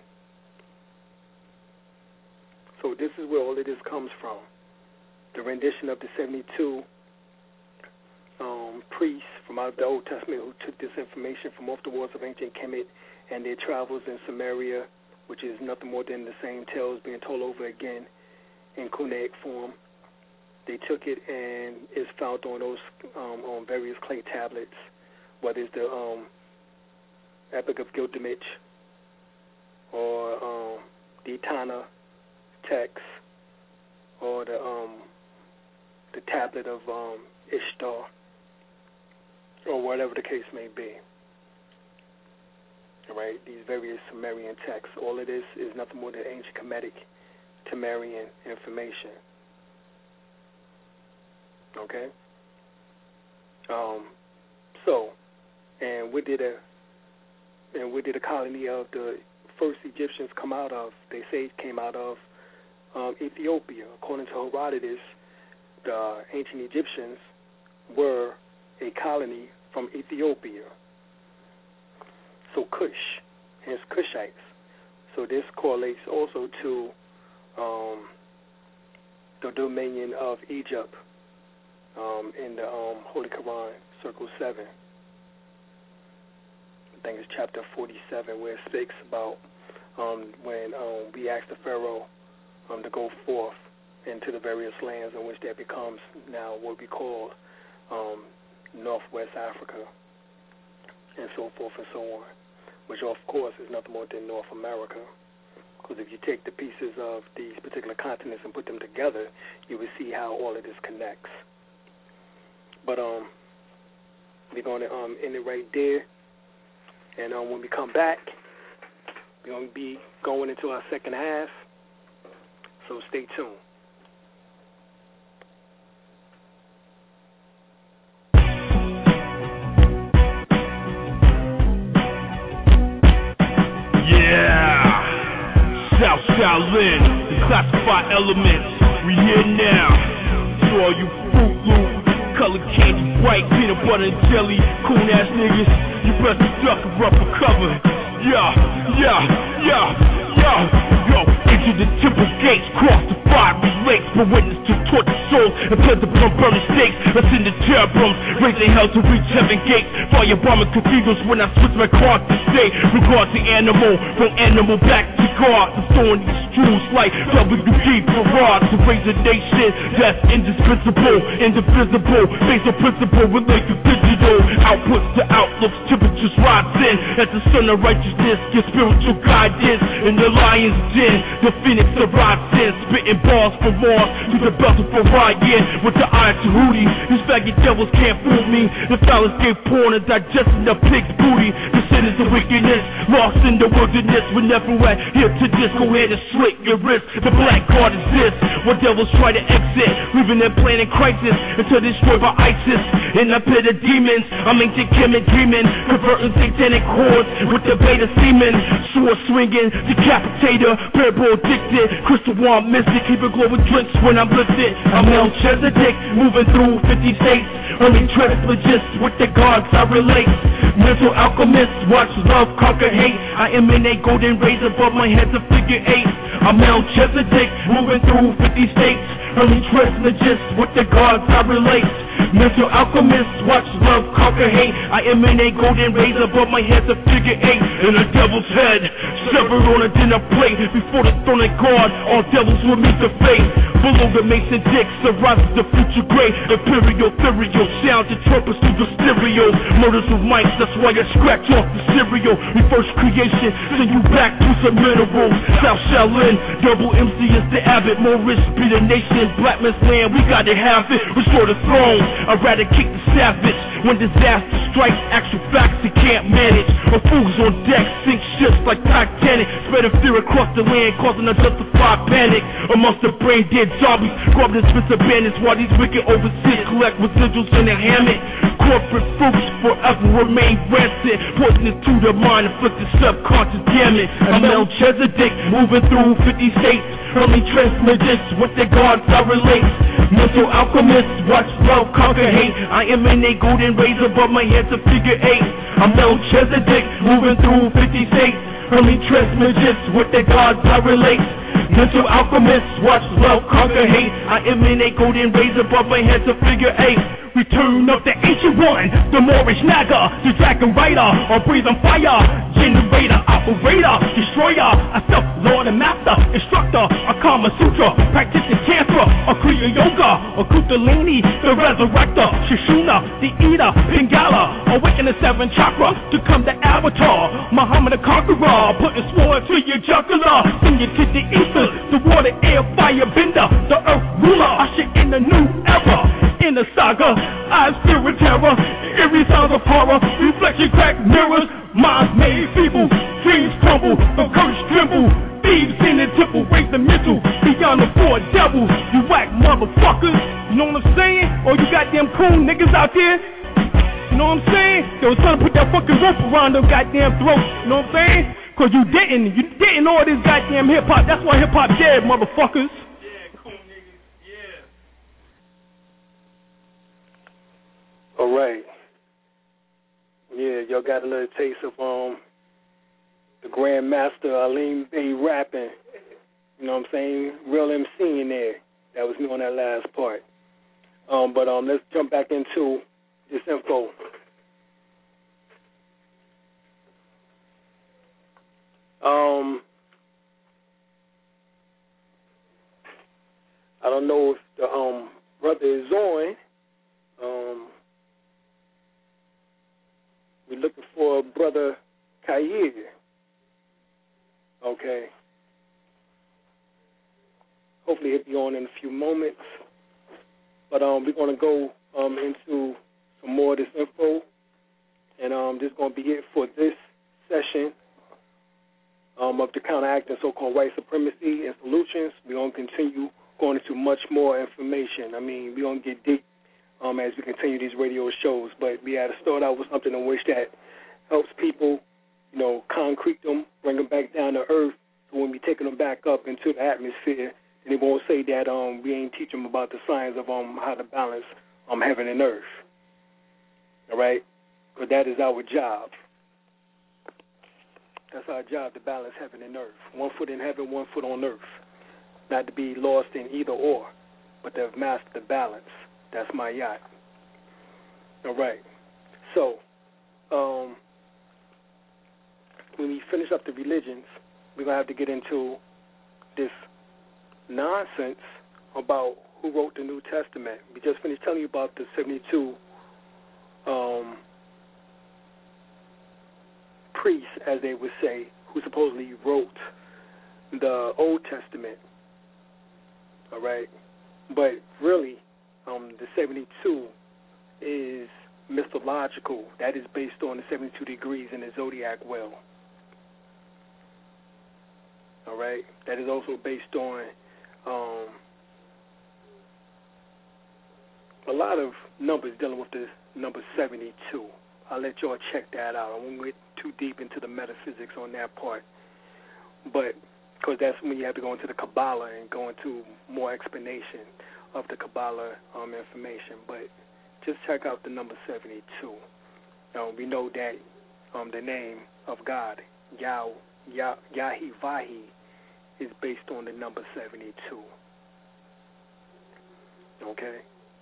So this is where all of this comes from. The rendition of the 72 priests from out of the Old Testament who took this information from off the walls of ancient Kemet and their travels in Samaria, which is nothing more than the same tales being told over again in Cuneic form. They took it and it's found on those on various clay tablets, whether it's the Epic of Gilgamesh or the Etana text or the tablet of Ishtar, or whatever the case may be. All right, these various Sumerian texts. All of this is nothing more than ancient Kemetic, Temerian information. Okay. Where did a colony of the first Egyptians come out of? They say it came out of Ethiopia. According to Herodotus, the ancient Egyptians were a colony from Ethiopia. So Cush, hence Cushites. So this correlates also to the dominion of Egypt in the Holy Quran, Circle 7. I think it's chapter 47, where it speaks about when we asked the Pharaoh to go forth into the various lands in which that becomes now what we call Northwest Africa, and so forth and so on. which of course is nothing more than North America. Because if you take the pieces of these particular continents and put them together, you will see how all of this connects. But we're going to end it right there. And when we come back, we're going to be going into our second half. So stay tuned. South Shaolin, the classified elements. We here now. To all you Fruit Loop, colored candy, bright peanut butter and jelly, cool ass niggas, you better duck and run for cover. Yo, into the temple gates, cross the fiery lakes, but witness to tortured souls and pleasant upon burning stakes. Ascend the cherubims, raising hell to reach heaven gates. Fire bombing cathedrals when I switch my car to stay. Regard to animal, from animal back to God. The throwing these truths like WD Farad to raise a nation that's indispensable, indivisible, based on principle, relate to digital. Outputs to outlooks, temperatures rising as the sun of righteousness gets spiritual guidance in the lion's den. The phoenix arises, spitting balls for Mars to the belt of Orion with the eye to Hootie. These faggot devils can't fool me. The fellas gave porn and digesting the pig's booty. The sin is the wickedness, lost in the wilderness. We're never at here to this. Go ahead and slit your wrist. The black card is this. What devils try to exit, leaving their plan in crisis until destroyed by ISIS. In a pit of demons, I'm ancient Kemet dreaming, converting satanic chords with the beta semen. Sword swinging, decapitator, parable addicted, crystal wand mystic, keep it glowing drinks when I'm lifted. I'm Melchizedek, moving through 50 states, earning translogists with the gods I relate. Mental alchemist, watch love conquer hate. I emanate golden rays above my head to figure 8. I'm Melchizedek, moving through 50 states, earning translogists with the gods I relate. Mental alchemist, watch love conquer hate. I emanate golden rays above my head to figure 8. In a devil's head, severed on a dinner plate. Before the throne of God, all devils will meet the fate. Below the Mason Dix arises the future great. Imperial, ethereal sound that trumpets through the stereo. Murders with mics, that's why I scratch off the cereal. Reverse creation, send you back to some minerals. South Shaolin, double MC is the abbot. More rich be the nation, black man's land, we gotta have it. Restore the throne, eradicate the savage. When disaster strikes, actual facts he can't manage. A fool's on deck, sink ships like Titanic. Spreading fear across the land, causing unjustified panic amongst the brain dead zombies. Grab the Spencer bandits while these wicked overseers collect residuals in their hammock. Corporate fruits forever remain rancid, poisonous to the mind, inflicting subconscious damage. I'm Melchizedek, moving through 50 states, early transmitters with the gods I relate. Mental alchemist, watch love conquer hate. I emanate golden rays above my head to figure 8. I'm Melchizedek, moving through 50 states, early transmitters with the gods I relate. Mental alchemist, watch love conquer hate. I emanate golden rays above my head to figure 8. Return of the ancient one, the Moorish Naga, the dragon rider, or breathe on fire, generator, operator, destroyer, a self-lord and master, instructor, a Kama Sutra, practicing Tantra, a Kriya Yoga, a Kundalini, the resurrector, Shishuna, the eater, Pingala, awaken the 7 chakra, to come the avatar, Muhammad the conqueror, putting sword to your jugular, sing it to the ether, the water, air, fire bender, the earth ruler, usher in a new era. In the saga, eyes filled with terror, eerie sounds of horror, reflection crack mirrors, minds made feeble, dreams crumble, the curse tremble, thieves in the temple, raise the mental, beyond the 4 devils, you whack motherfuckers, you know what I'm saying? Or you goddamn cool niggas out there, you know what I'm saying? They was trying to put that fucking rope around them goddamn throats, you know what I'm saying? Cause you didn't all this goddamn hip hop, that's why hip hop dead, motherfuckers. All right. Yeah, y'all got a little taste of the Grandmaster Aleem Bey rapping. You know what I'm saying? Real MC in there. That was me on that last part. But let's jump back into this info. I don't know if the brother is on. We're looking for Brother I hear you. Okay. Hopefully he'll be on in a few moments. But we're going to go into some more of this info. And this is going to be it for this session of the Counteracting So-Called White Supremacy and Solutions. We're going to continue going into much more information. I mean, we're going to get deep as we continue these radio shows. But we had to start out with something in which that helps people, concrete them, bring them back down to earth. So when we're taking them back up into the atmosphere, and they won't say that we ain't teach them about the science of how to balance heaven and earth. All right? Because that is our job. That's our job, to balance heaven and earth. 1 foot in heaven, 1 foot on earth. Not to be lost in either or, but to have mastered the balance. That's my yacht. All right. So, when we finish up the religions, we're going to have to get into this nonsense about who wrote the New Testament. We just finished telling you about the 72 priests, as they would say, who supposedly wrote the Old Testament. All right? But really, the 72 is mythological. That is based on the 72 degrees in the zodiac wheel. All right? That is also based on a lot of numbers dealing with the number 72. I'll let y'all check that out. I won't get too deep into the metaphysics on that part, but because that's when you have to go into the Kabbalah and go into more explanation of the Kabbalah information. But just check out the number 72. We know that the name of God, Yahi-Vahi, is based on the number 72. Okay?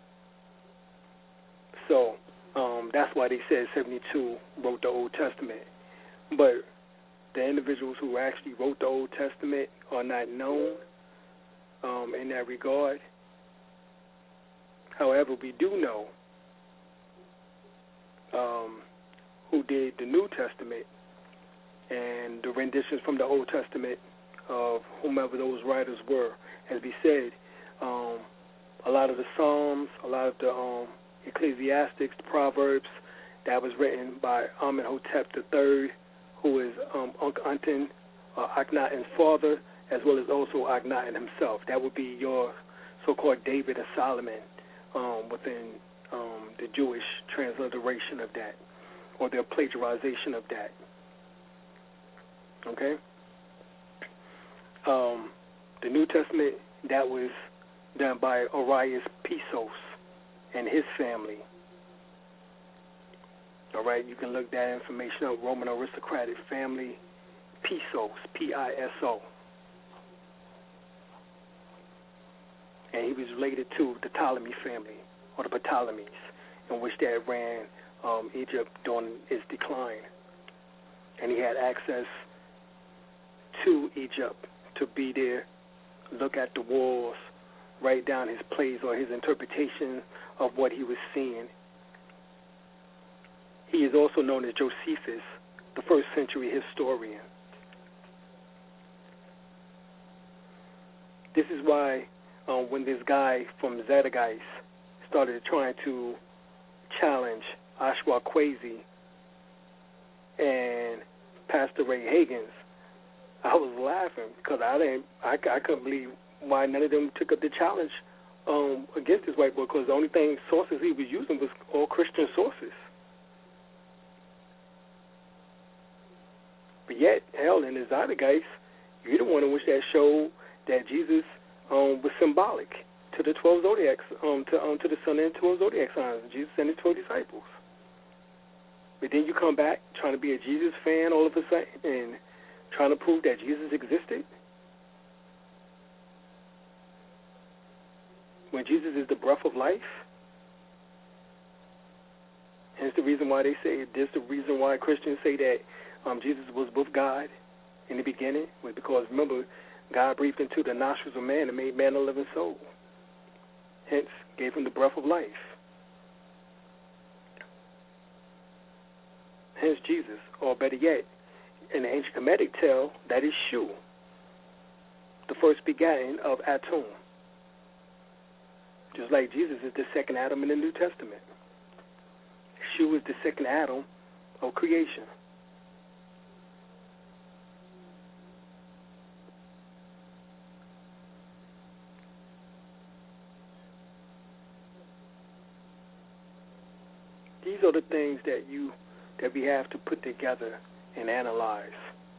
So that's why they said 72 wrote the Old Testament. But the individuals who actually wrote the Old Testament are not known in that regard. However, we do know who did the New Testament and the renditions from the Old Testament of whomever those writers were. As we said, a lot of the Psalms, a lot of the Ecclesiastics, the Proverbs, that was written by Amenhotep III, who is Akhenaten, Akhenaten's father, as well as also Akhenaten himself. That would be your so-called David or Solomon within the Jewish transliteration of that, or their plagiarization of that. Okay? The New Testament, that was done by Arius Pisos and his family. All right, you can look that information up. Roman aristocratic family, Pisos, P-I-S-O. And he was related to the Ptolemy family, or the Ptolemies, in which that ran Egypt during its decline. And he had access to Egypt to be there, look at the walls, write down his plays or his interpretation of what he was seeing. He is also known as Josephus, the first century historian. This is why when this guy from Zedegeist started trying to challenge Oshawa Kwesi and Pastor Ray Higgins, I was laughing because I couldn't believe why none of them took up the challenge against this white boy, because the only sources he was using was all Christian sources. But yet, hell, in the Zedegeist, you're the one in which that showed that Jesus was symbolic to the 12 zodiacs, to the sun and 12 zodiac signs. Jesus and his 12 disciples. But then you come back trying to be a Jesus fan all of a sudden and trying to prove that Jesus existed, when Jesus is the breath of life. Hence the reason why they say, this the reason why Christians say that Jesus was with God in the beginning, was because, remember, God breathed into the nostrils of man and made man a living soul. Hence, gave him the breath of life. Hence Jesus, or better yet, in the ancient Kemetic tell, that is Shu, the first begotten of Atum. Just like Jesus is the second Adam in the New Testament. Shu is the second Adam of creation. These are the things that we have to put together and analyze.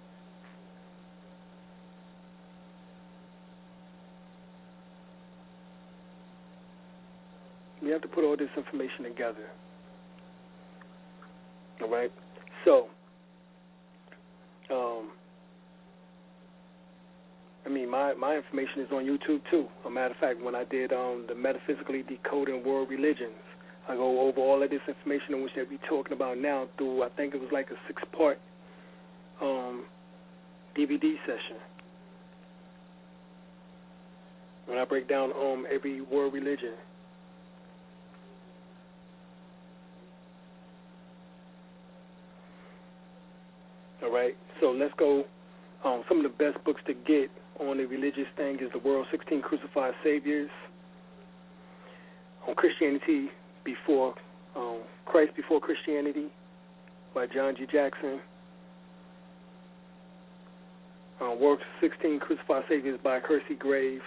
We have to put all this information together. All right? So, my information is on YouTube too. As a matter of fact, when I did the Metaphysically Decoding World Religions, I go over all of this information in which that we're talking about now through, I think it was like a 6-part DVD session. When I break down every world religion. All right, so let's go. Some of the best books to get on the religious thing is The World's 16 Crucified Saviors, on Christianity Before Christ Before Christianity by John G. Jackson, World's 16 Crucified Saviors by Kersey Graves,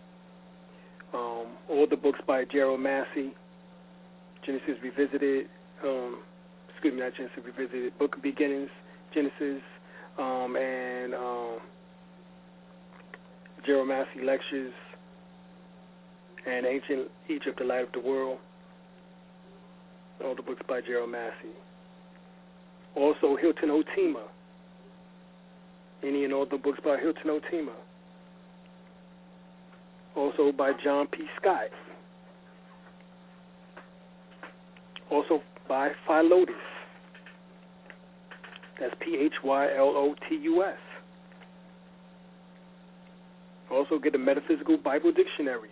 all the books by Gerald Massey, Genesis Revisited, not Genesis Revisited, Book of Beginnings, Genesis, and Gerald Massey Lectures, and Ancient Egypt, The Light of the World, all the books by Gerald Massey. Also Hilton Otima, any and all the books by Hilton Otima. Also by John P. Scott. Also by Philotus. That's Phyllotus. Also get the Metaphysical Bible Dictionary.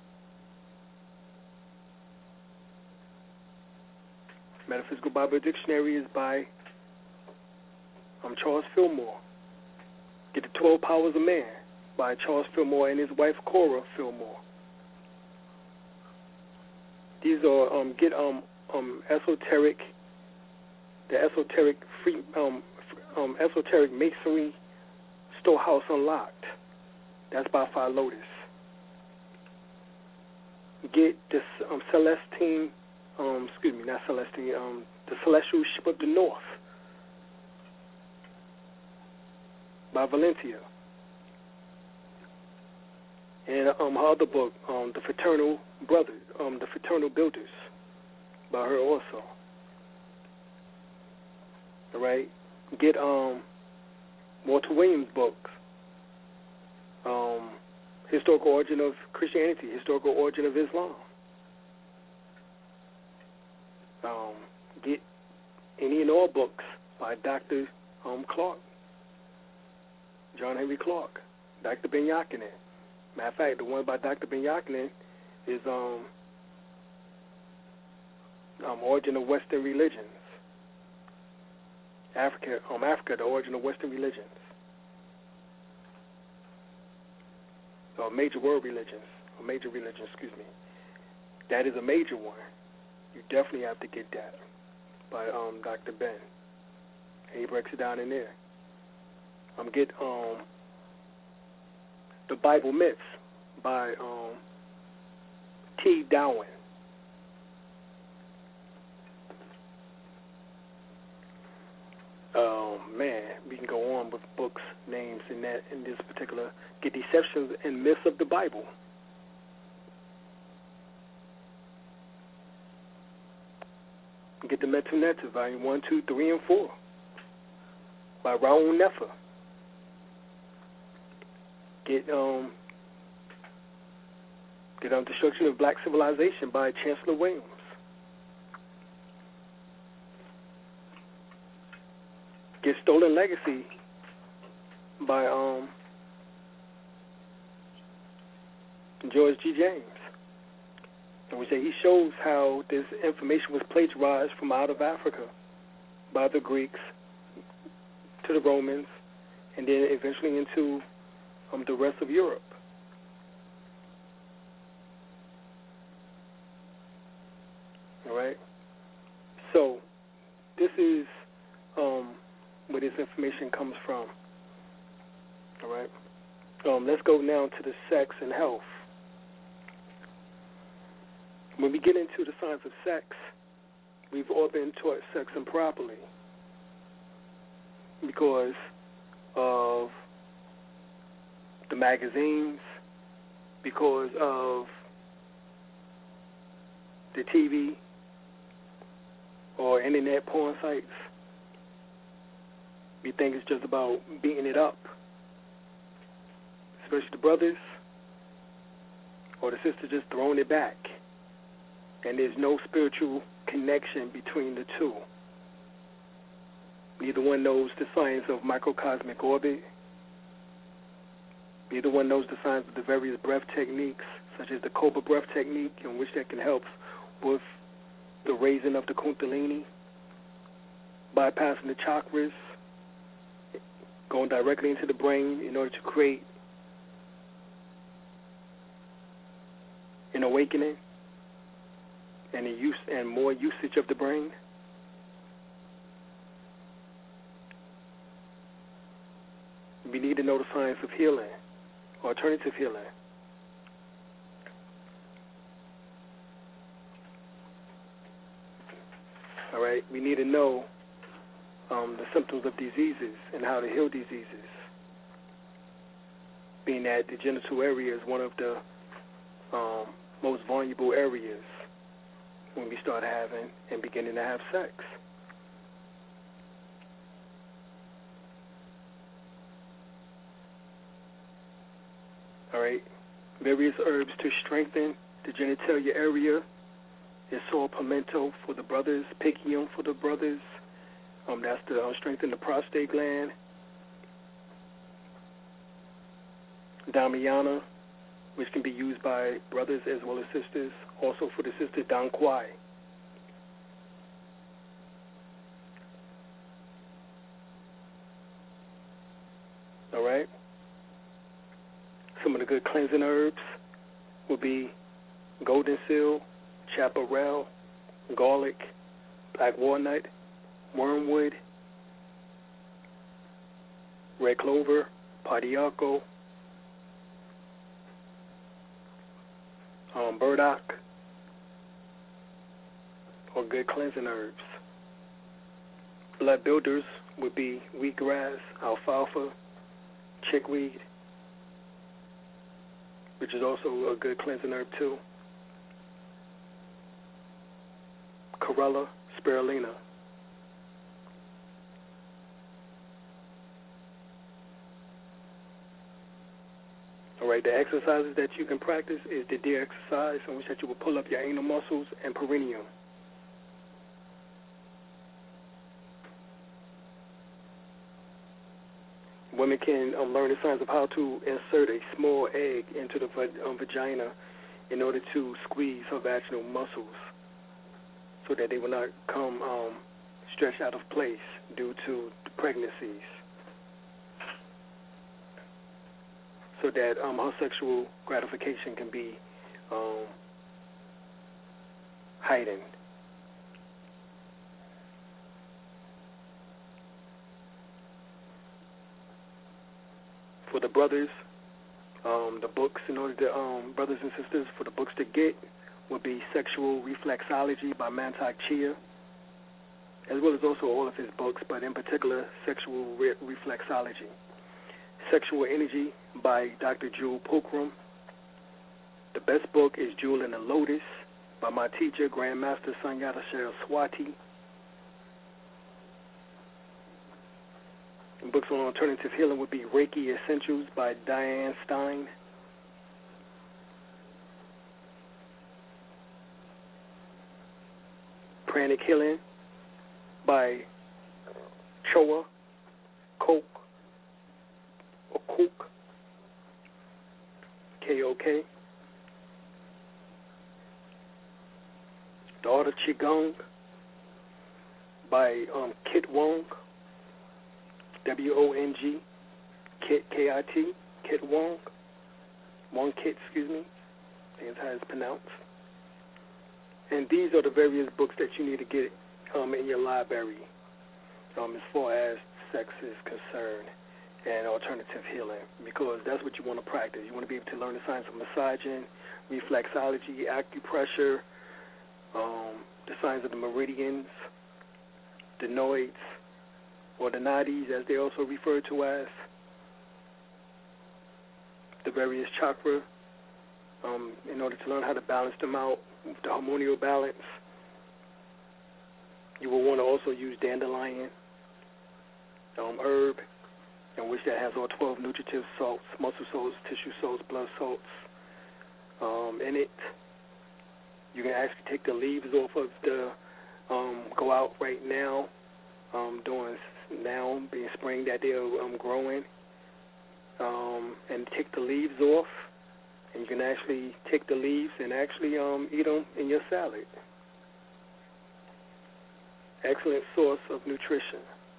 Metaphysical Bible Dictionary is by Charles Fillmore. Get the 12 Powers of Man by Charles Fillmore and his wife Cora Fillmore. These are get esoteric, the esoteric free esoteric masonry storehouse unlocked. That's by Philotus. Get this Celestine, not Celestine, the Celestial Ship of the North by Valentia. And her other book, The Fraternal Brothers, The Fraternal Builders, by her also. All right. Get Walter Williams' book, Historical Origin of Christianity, Historical Origin of Islam. Get any and all books by Dr. Clark, John Henry Clark, Dr. Ben Yakinen. Matter of fact, the one by Dr. Ben Yakinen is Origin of Western Religions. Africa, the Origin of Western Religions. Major world religions, or major religions, That is a major one. You definitely have to get that by Dr. Ben. And he breaks it down in there. Get The Bible Myths by T. Darwin. We can go on with books, names in this particular. Get Deceptions and Myths of the Bible. Get the Metu Neter, Volume 1, 2, 3, and 4 by Raoul Nefer. Get Destruction of Black Civilization by Chancellor Williams. Get Stolen Legacy by George G. James. And we say he shows how this information was plagiarized from out of Africa by the Greeks, to the Romans, and then eventually into the rest of Europe. All right. So this is where this information comes from. All right. Let's go now to the sex and health. When we get into the science of sex, we've all been taught sex improperly because of the magazines, because of the TV or internet porn sites. We think it's just about beating it up, especially the brothers or the sisters just throwing it back. And there's no spiritual connection between the two. Neither one knows the science of microcosmic orbit. Neither one knows the science of the various breath techniques, such as the Cobra breath technique, in which that can help with the raising of the Kundalini, bypassing the chakras, going directly into the brain in order to create an awakening and and more usage of the brain. We need to know the science of healing, alternative healing. All right, we need to know the symptoms of diseases and how to heal diseases, being that the genital area is one of the most vulnerable areas when we start having and beginning to have sex. All right, various herbs to strengthen the genitalia area is saw pimento for the brothers, pycium for the brothers. That's to strengthen the prostate gland. Damiana, which can be used by brothers as well as sisters. Also for the sister, Dan Quai. All right. Some of the good cleansing herbs will be golden seal, chaparral, garlic, black walnut, wormwood, red clover, padiaco, burdock, or good cleansing herbs. Blood builders would be wheatgrass, alfalfa, chickweed, which is also a good cleansing herb too. Corella, spirulina. All right, the exercises that you can practice is the deer exercise, in which that you will pull up your anal muscles and perineum. Women can learn the science of how to insert a small egg into the vagina in order to squeeze her vaginal muscles so that they will not come stretched out of place due to pregnancies, so that her sexual gratification can be heightened. For the brothers, the books, in order to, brothers and sisters, for the books to get would be Sexual Reflexology by Mantak Chia, as well as also all of his books, but in particular, Sexual Reflexology. Sexual Energy by Dr. Jewel Pookrum. The best book is Jewel and the Lotus by my teacher, Grandmaster Sunyata Saraswati. And books on alternative healing would be Reiki Essentials by Diane Stein. Pranic Healing by Choa Koch, or Kook, K-O-K. The Art of Qigong by Kit Wong. W-O-N-G, Kit, K-I-T, Kit Wong. Wong Kit, excuse me. I think that's how it's pronounced. And these are the various books that you need to get in your library as far as sex is concerned and alternative healing, because that's what you want to practice. You want to be able to learn the science of massaging, reflexology, acupressure, the science of the meridians, the nodes, or the nadis, as they also refer to as, the various chakra, in order to learn how to balance them out, the harmonial balance. You will want to also use dandelion herb, in which that has all 12 nutritive salts, muscle salts, tissue salts, blood salts in it. You can actually take the leaves off of the, go out right now, during now, being spring, that they're growing, and take the leaves off, and you can actually take the leaves and actually eat them in your salad. Excellent source of nutrition.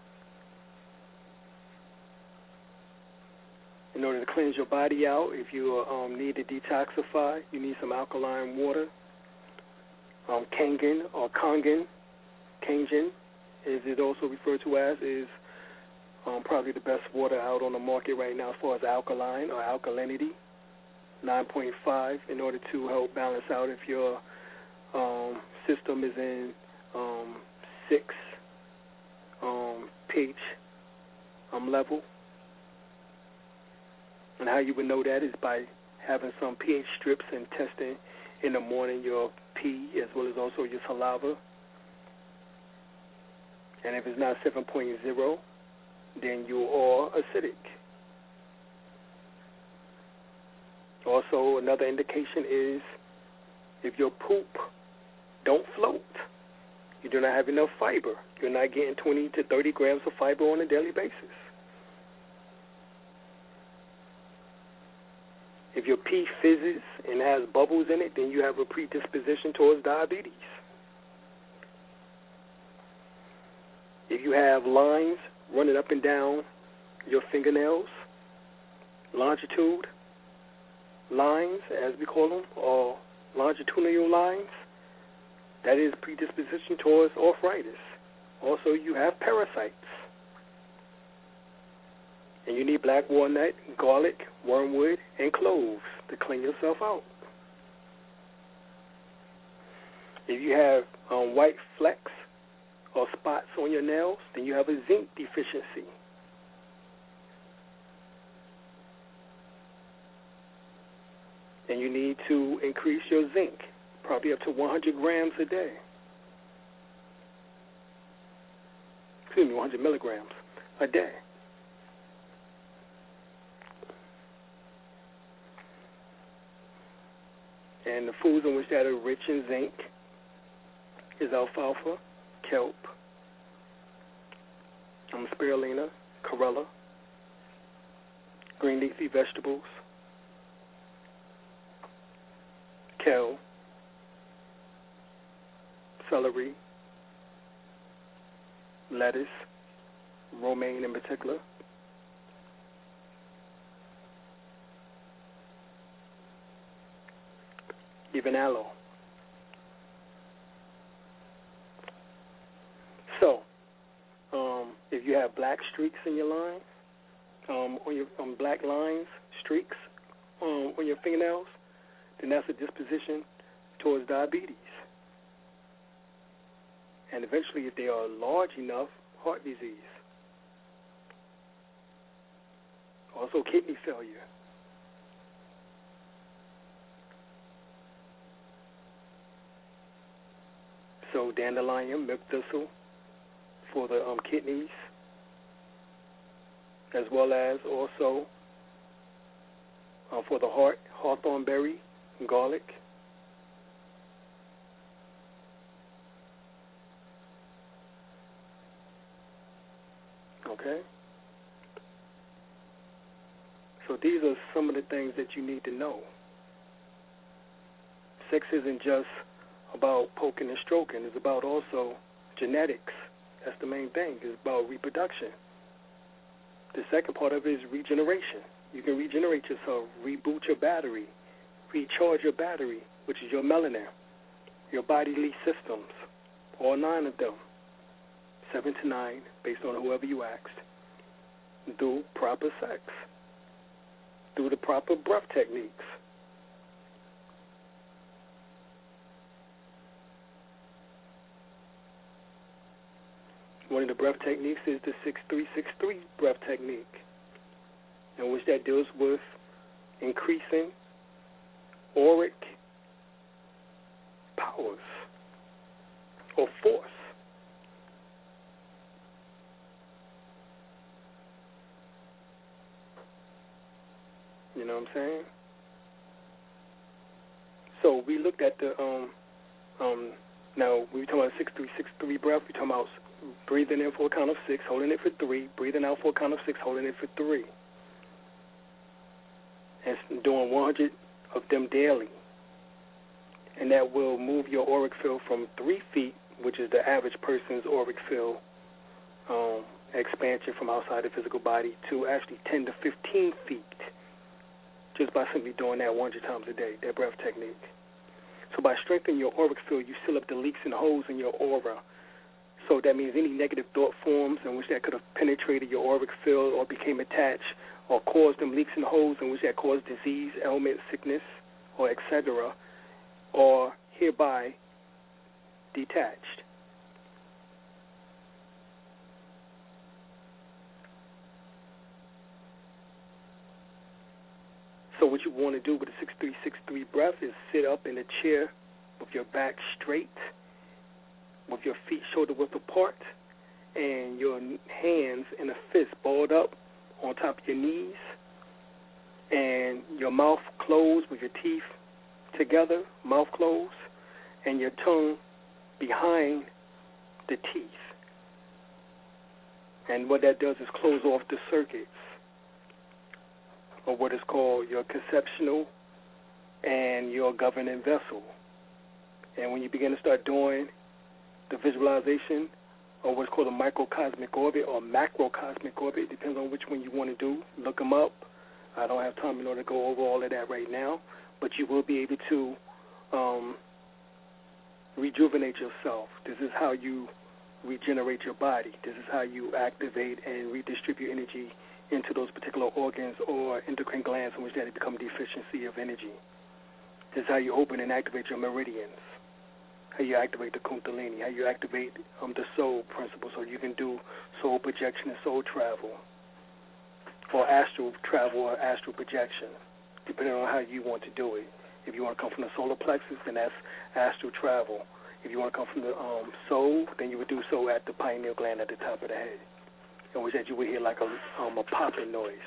In order to cleanse your body out, if you need to detoxify, you need some alkaline water. Kangen or Kangen, as it also referred to as, is probably the best water out on the market right now as far as alkaline or alkalinity, 9.5, in order to help balance out if your system is in 6 pH level. And how you would know that is by having some pH strips and testing in the morning your pee as well as also your saliva. And if it's not 7.0, then you are acidic. Also, another indication is if your poop don't float, you do not have enough fiber. You're not getting 20 to 30 grams of fiber on a daily basis. If your pee fizzes and has bubbles in it, then you have a predisposition towards diabetes. If you have lines running up and down your fingernails, longitude lines, as we call them, or longitudinal lines, that is predisposition towards arthritis. Also, you have parasites. And you need black walnut, garlic, wormwood, and cloves to clean yourself out. If you have white flecks or spots on your nails, then you have a zinc deficiency. And you need to increase your zinc, probably up to 100 grams a day. 100 milligrams a day. And the foods in which that are rich in zinc is alfalfa, kelp, spirulina, chlorella, green leafy vegetables, kale, celery, lettuce, romaine in particular, even aloe. So, if you have black streaks in your line, on your black lines, streaks on your fingernails, then that's a disposition towards diabetes. And eventually, if they are large enough, heart disease. Also, kidney failure. So, dandelion, milk thistle for the kidneys, as well as also for the heart, hawthorn berry, garlic. Okay? So these are some of the things that you need to know. Sex isn't just about poking and stroking. It's about also genetics. That's the main thing. It's about reproduction. The second part of it is regeneration. You can regenerate yourself, reboot your battery, recharge your battery, which is your melanin, your bodily systems, all 9 of them, 7 to 9, based on whoever you asked, through proper sex, through the proper breath techniques. One of the breath techniques is the 6363 breath technique, in which that deals with increasing auric powers or force. You know what I'm saying? So we looked at the now we were talking about 6363 breath. We're talking about breathing in for a count of 6, holding it for 3, breathing out for a count of 6, holding it for 3, and doing 100 of them daily. And that will move your auric field from 3 feet, which is the average person's auric field expansion from outside the physical body, to actually 10 to 15 feet, just by simply doing that 100 times a day, that breath technique. So by strengthening your auric field, you seal up the leaks and holes in your aura. So that means any negative thought forms in which that could have penetrated your auric field or became attached or caused them leaks and holes in which that caused disease, ailment, sickness, or etc., are hereby detached. So what you want to do with the 6363 breath is sit up in a chair with your back straight, with your feet shoulder-width apart, and your hands in a fist balled up on top of your knees, and your mouth closed with your teeth together, mouth closed, and your tongue behind the teeth. And what that does is close off the circuits, or what is called your conceptual and your governing vessel. And when you begin to start doing the visualization of what's called a microcosmic orbit or macrocosmic orbit, depends on which one you want to do. Look them up. I don't have time in order to go over all of that right now, but you will be able to rejuvenate yourself. This is how you regenerate your body. This is how you activate and redistribute energy into those particular organs or endocrine glands in which they become deficiency of energy. This is how you open and activate your meridians, how you activate the Kundalini, how you activate the soul principle, so you can do soul projection and soul travel, or astral travel or astral projection, depending on how you want to do it. If you want to come from the solar plexus, then that's astral travel. If you want to come from the soul, then you would do so at the pineal gland at the top of the head, in which that you would hear like a popping noise,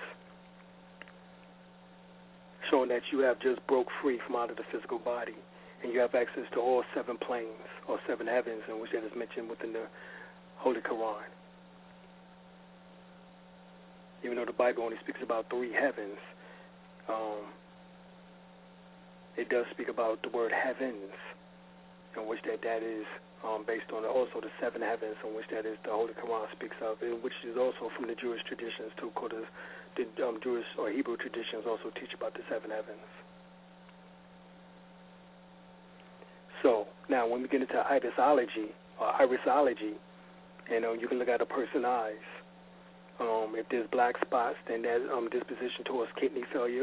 showing that you have just broke free from out of the physical body, and you have access to all 7 planes or 7 heavens, in which that is mentioned within the Holy Quran. Even though the Bible only speaks about 3 heavens, it does speak about the word heavens, in which that is based on also the 7 heavens, in which that is the Holy Quran speaks of, which is also from the Jewish traditions too, called the Jewish or Hebrew traditions also teach about the 7 heavens. So now when we get into irisology, you can look at a person's eyes. If there's black spots, then there's disposition towards kidney failure,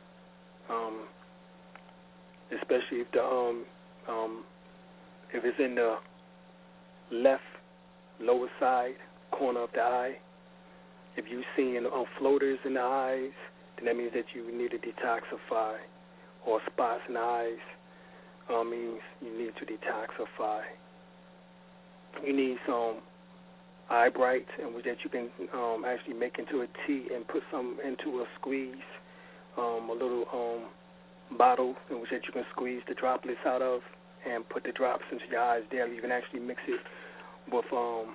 especially if if it's in the left lower side corner of the eye. If you're seeing floaters in the eyes, then that means that you need to detoxify, or spots in the eyes means you need to detoxify. You need some eye bright, in which that you can actually make into a tea and put some into a squeeze, a little bottle in which that you can squeeze the droplets out of and put the drops into your eyes daily. You can actually mix it with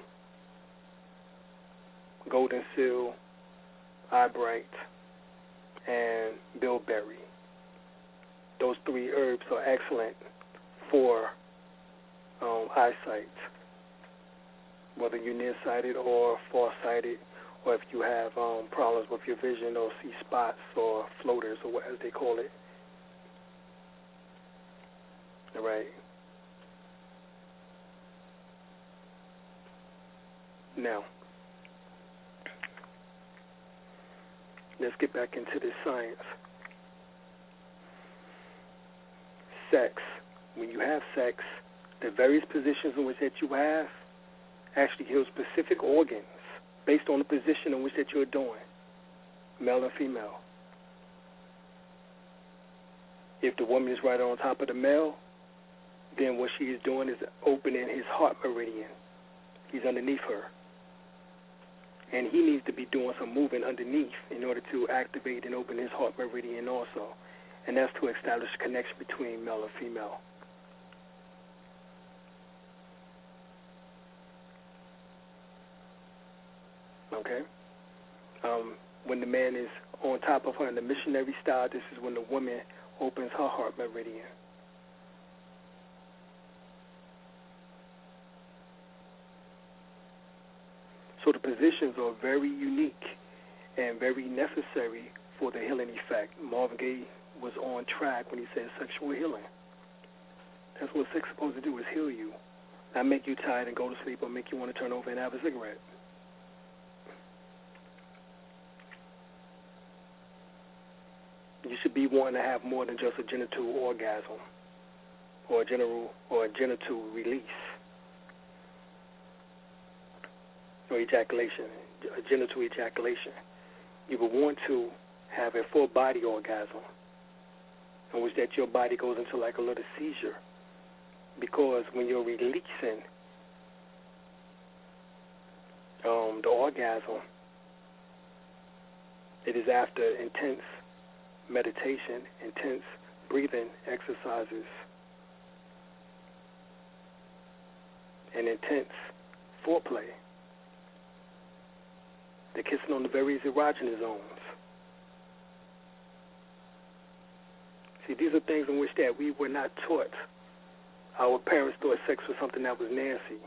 golden seal, eye bright, and bilberry. Those 3 herbs are excellent for eyesight, whether you're nearsighted or farsighted or if you have problems with your vision or see spots or floaters or what as they call it. All right. Now, let's get back into this science. Sex. When you have sex, the various positions in which that you have actually heal specific organs based on the position in which that you're doing, male and female. If the woman is right on top of the male, then what she is doing is opening his heart meridian. He's underneath her. And he needs to be doing some moving underneath in order to activate and open his heart meridian also. And that's to establish a connection between male and female. Okay? When the man is on top of her in the missionary style, this is when the woman opens her heart meridian. So the positions are very unique and very necessary for the healing effect. Marvin Gaye was on track when he said sexual healing. That's what sex is supposed to do, is heal you. Not make you tired and go to sleep or make you want to turn over and have a cigarette. You should be wanting to have more than just a genital orgasm or a genital release or ejaculation, a genital ejaculation. You would want to have a full body orgasm in which that your body goes into like a little seizure, because when you're releasing the orgasm, it is after intense meditation, intense breathing exercises, and intense foreplay. The kissing on the various erogenous zones. See, these are things in which that we were not taught. Our parents thought sex was something that was nasty.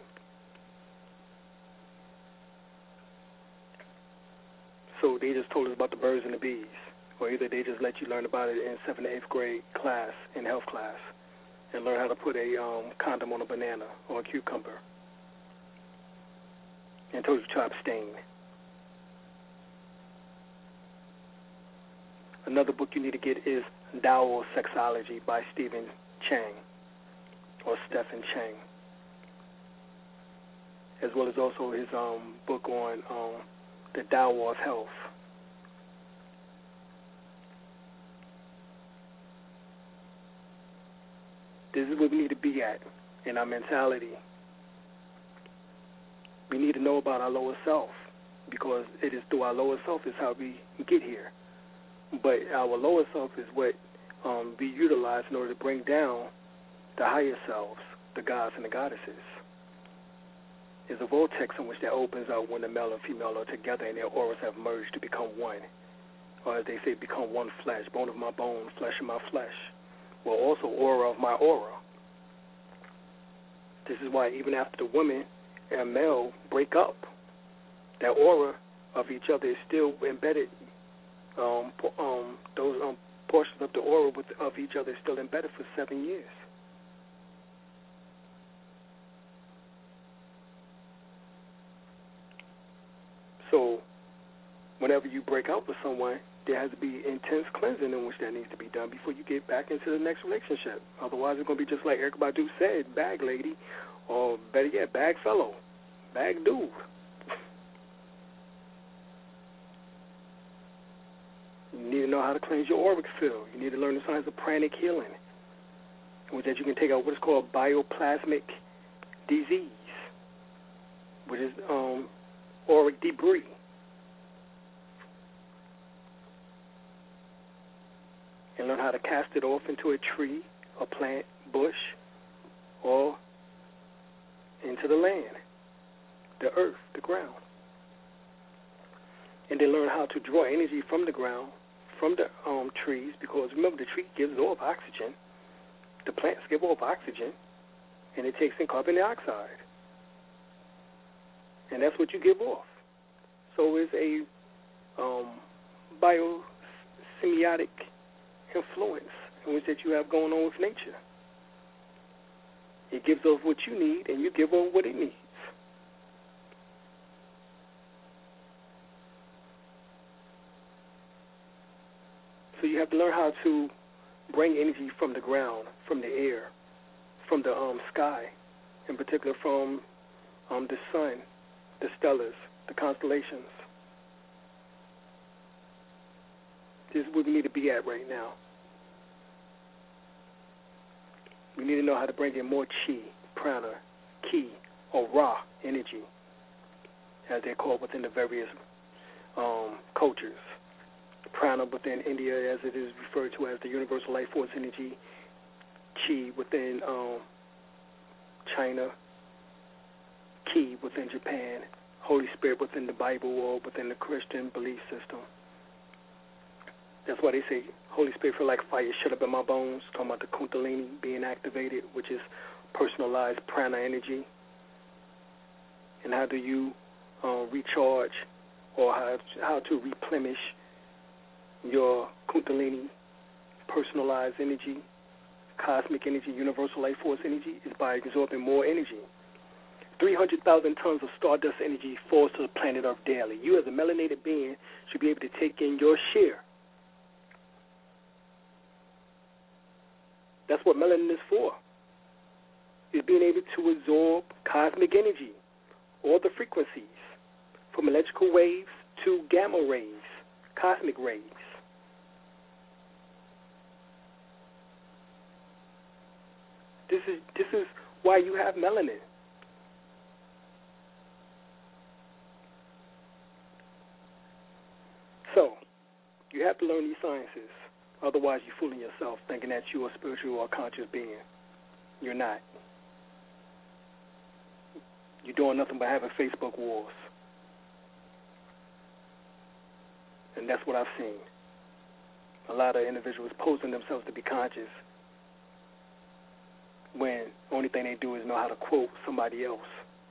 So they just told us about the birds and the bees. Or either they just let you learn about it in 7th to 8th grade class, in health class, and learn how to put a condom on a banana or a cucumber, and told you to abstain. Another book you need to get is Tao Sexology by Stephen Chang, or Stephen Chang, as well as also his book on the Tao of Health. This is where we need to be at in our mentality. We need to know about our lower self, because it is through our lower self is how we get here. But our lower self is what we utilize in order to bring down the higher selves, the gods and the goddesses. There's a vortex in which that opens out when the male and female are together and their auras have merged to become one. Or as they say, become one flesh, bone of my bone, flesh of my flesh. Well, also aura of my aura. This is why even after the woman and male break up, that aura of each other is still embedded. Those portions of the aura of each other is still embedded for 7 years. So whenever you break up with someone, there has to be intense cleansing in which that needs to be done before you get back into the next relationship. Otherwise, it's going to be just like Erykah Badu said, bag lady, or better yet, bag fellow, bag dude. You need to know how to cleanse your auric field. You need to learn the science of pranic healing, which that you can take out what is called bioplasmic disease, which is auric debris. And learn how to cast it off into a tree, a plant, bush, or into the land, the earth, the ground. And then learn how to draw energy from the ground, from the trees, because remember, the tree gives off oxygen. The plants give off oxygen, and it takes in carbon dioxide. And that's what you give off. So is a biosemiotic influence in which that you have going on with nature. It gives off what you need, and you give off what it needs. So you have to learn how to bring energy from the ground, from the air, from the sky, in particular from the sun, the stellars, the constellations. This is where we need to be at right now. We need to know how to bring in more chi, prana, ki, or ra energy, as they're called within the various cultures. Prana within India, as it is referred to as the universal life force energy. Chi within China. Ki within Japan. Holy Spirit within the Bible or within the Christian belief system. That's why they say Holy Spirit feel like fire shut up in my bones, talking about the Kundalini being activated, which is personalized prana energy. And how do you recharge or how to replenish your Kundalini, personalized energy, cosmic energy, universal life force energy, is by absorbing more energy. 300,000 tons of stardust energy falls to the planet Earth daily. You as a melanated being should be able to take in your share. That's what melanin is for. Is being able to absorb cosmic energy, all the frequencies, from electrical waves to gamma rays, cosmic rays. This is why you have melanin. So, you have to learn these sciences. Otherwise, you're fooling yourself, thinking that you're a spiritual or conscious being. You're not. You're doing nothing but having Facebook wars. And that's what I've seen. A lot of individuals posing themselves to be conscious when the only thing they do is know how to quote somebody else.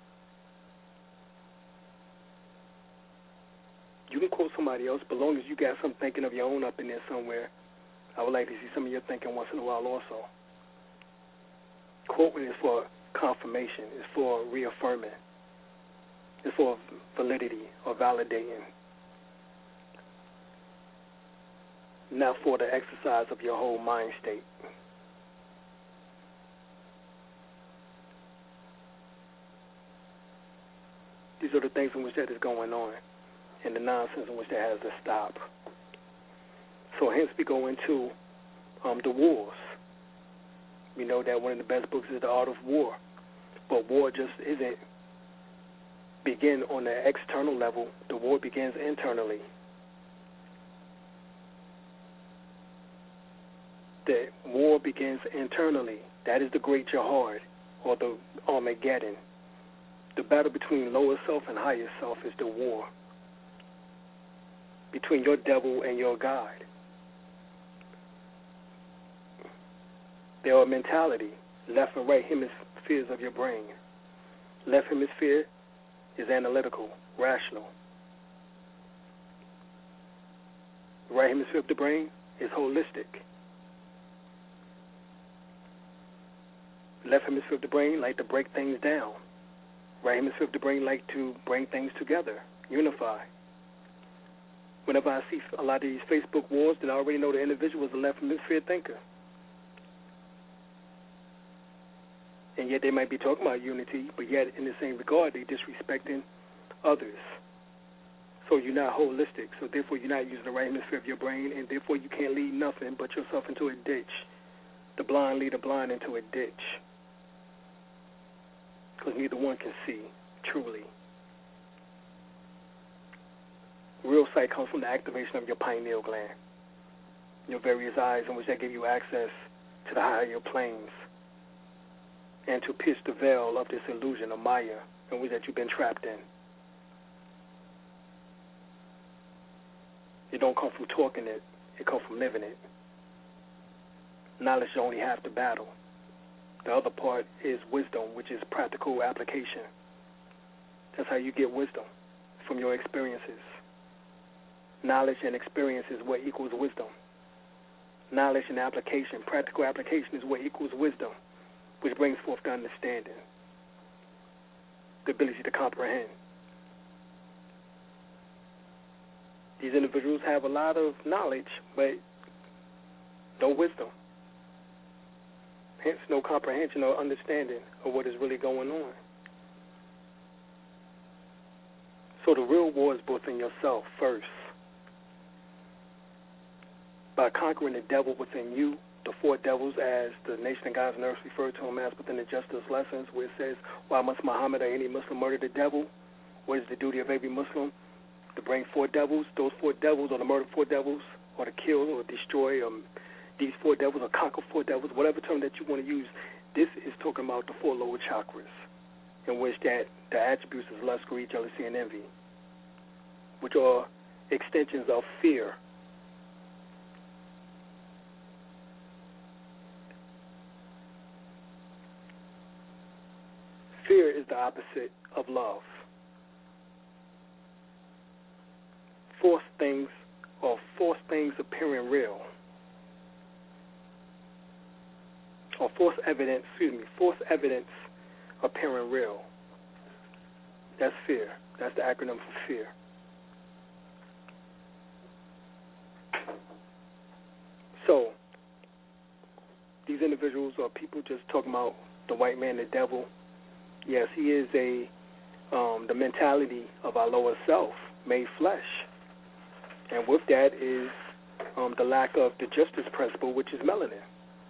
You can quote somebody else, but as long as you got some thinking of your own up in there somewhere, I would like to see some of your thinking once in a while also. Quoting is for confirmation, it's for reaffirming, it's for validity or validating, not for the exercise of your whole mind state. These are the things in which that is going on, and the nonsense in which that has to stop. So hence we go into the wars. We know that one of the best books is The Art of War, but war just isn't begin on the external level. The war begins internally. The war begins internally. That is the Great Jihad, or the Armageddon. The battle between lower self and higher self is the war between your devil and your God. There are mentality, left and right hemispheres of your brain. Left hemisphere is analytical, rational. Right hemisphere of the brain is holistic. Left hemisphere of the brain like to break things down. Right hemisphere of the brain like to bring things together, unify. Whenever I see a lot of these Facebook wars, then I already know the individual is a left hemisphere thinker. And yet they might be talking about unity, but yet in the same regard, they're disrespecting others. So you're not holistic. So therefore you're not using the right hemisphere of your brain, and therefore you can't lead nothing but yourself into a ditch. The blind lead the blind into a ditch. Because neither one can see, truly. Real sight comes from the activation of your pineal gland, your various eyes in which that give you access to the higher planes, and to pierce the veil of this illusion of Maya in which that you've been trapped in. It don't come from talking it, it comes from living it. Knowledge is only half the battle. The other part is wisdom, which is practical application. That's how you get wisdom, from your experiences. Knowledge and experience is what equals wisdom. Knowledge and application, practical application, is what equals wisdom, which brings forth the understanding, the ability to comprehend. These individuals have a lot of knowledge, but no wisdom. Hence, no comprehension or understanding of what is really going on. So the real war is within yourself first. By conquering the devil within you, the four devils, as the Nation of God's Nurse referred to them as within the Justice Lessons, where it says, why must Muhammad or any Muslim murder the devil? What is the duty of every Muslim? To bring four devils. Those four devils, or to murder four devils, or to kill or destroy these four devils, or conquer four devils, whatever term that you want to use. This is talking about the four lower chakras, in which that the attributes is lust, greed, jealousy, and envy, which are extensions of fear. Fear is the opposite of love. False things appearing real. Or false evidence appearing real. That's fear. That's the acronym for fear. So, these individuals or people just talking about the white man, the devil. Yes, he is the mentality of our lower self, made flesh. And with that is the lack of the justice principle, which is melanin.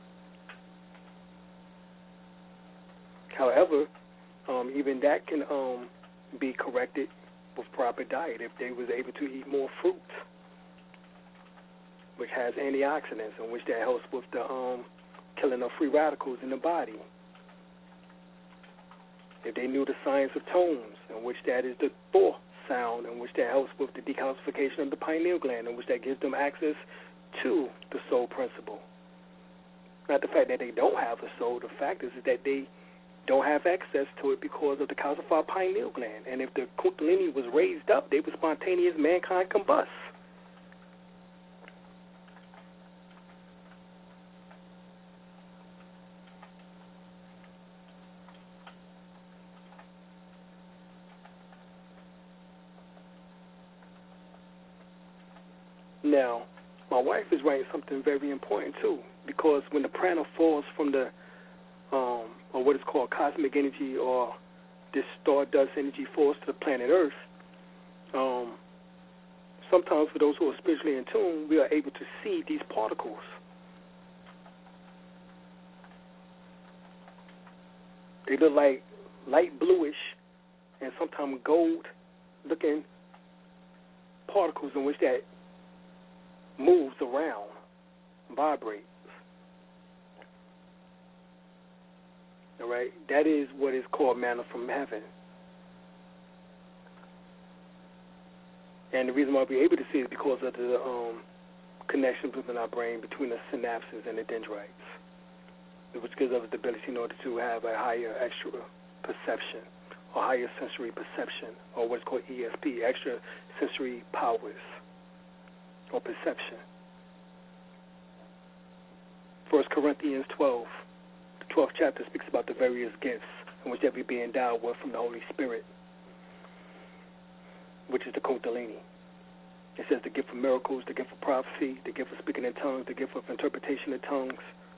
However, even that can be corrected with proper diet if they was able to eat more fruit, which has antioxidants, and which that helps with the killing of free radicals in the body. If they knew the science of tones, in which that is the Thor sound, in which that helps with the decalcification of the pineal gland, in which that gives them access to the soul principle. Not the fact that they don't have a soul, the fact is that they don't have access to it because of the calcified pineal gland. And if the Kundalini was raised up, they would spontaneous mankind combust. Now, my wife is writing something very important too, because when the prana falls from the or what is called cosmic energy, or this stardust energy falls to the planet Earth, sometimes for those who are spiritually in tune, we are able to see these particles. They look like light bluish and sometimes gold-looking particles in which that moves around, vibrates. All right, that is what is called manna from heaven. And the reason why we're able to see it is because of the connections within our brain between the synapses and the dendrites, which gives us the ability in order to have a higher extra perception, or higher sensory perception, or what's called ESP, extra sensory powers, or perception. 1 Corinthians 12, the 12th chapter speaks about the various gifts in which every being endowed with from the Holy Spirit, which is the Kundalini. It says the gift of miracles, the gift of prophecy, the gift of speaking in tongues, the gift of interpretation of tongues.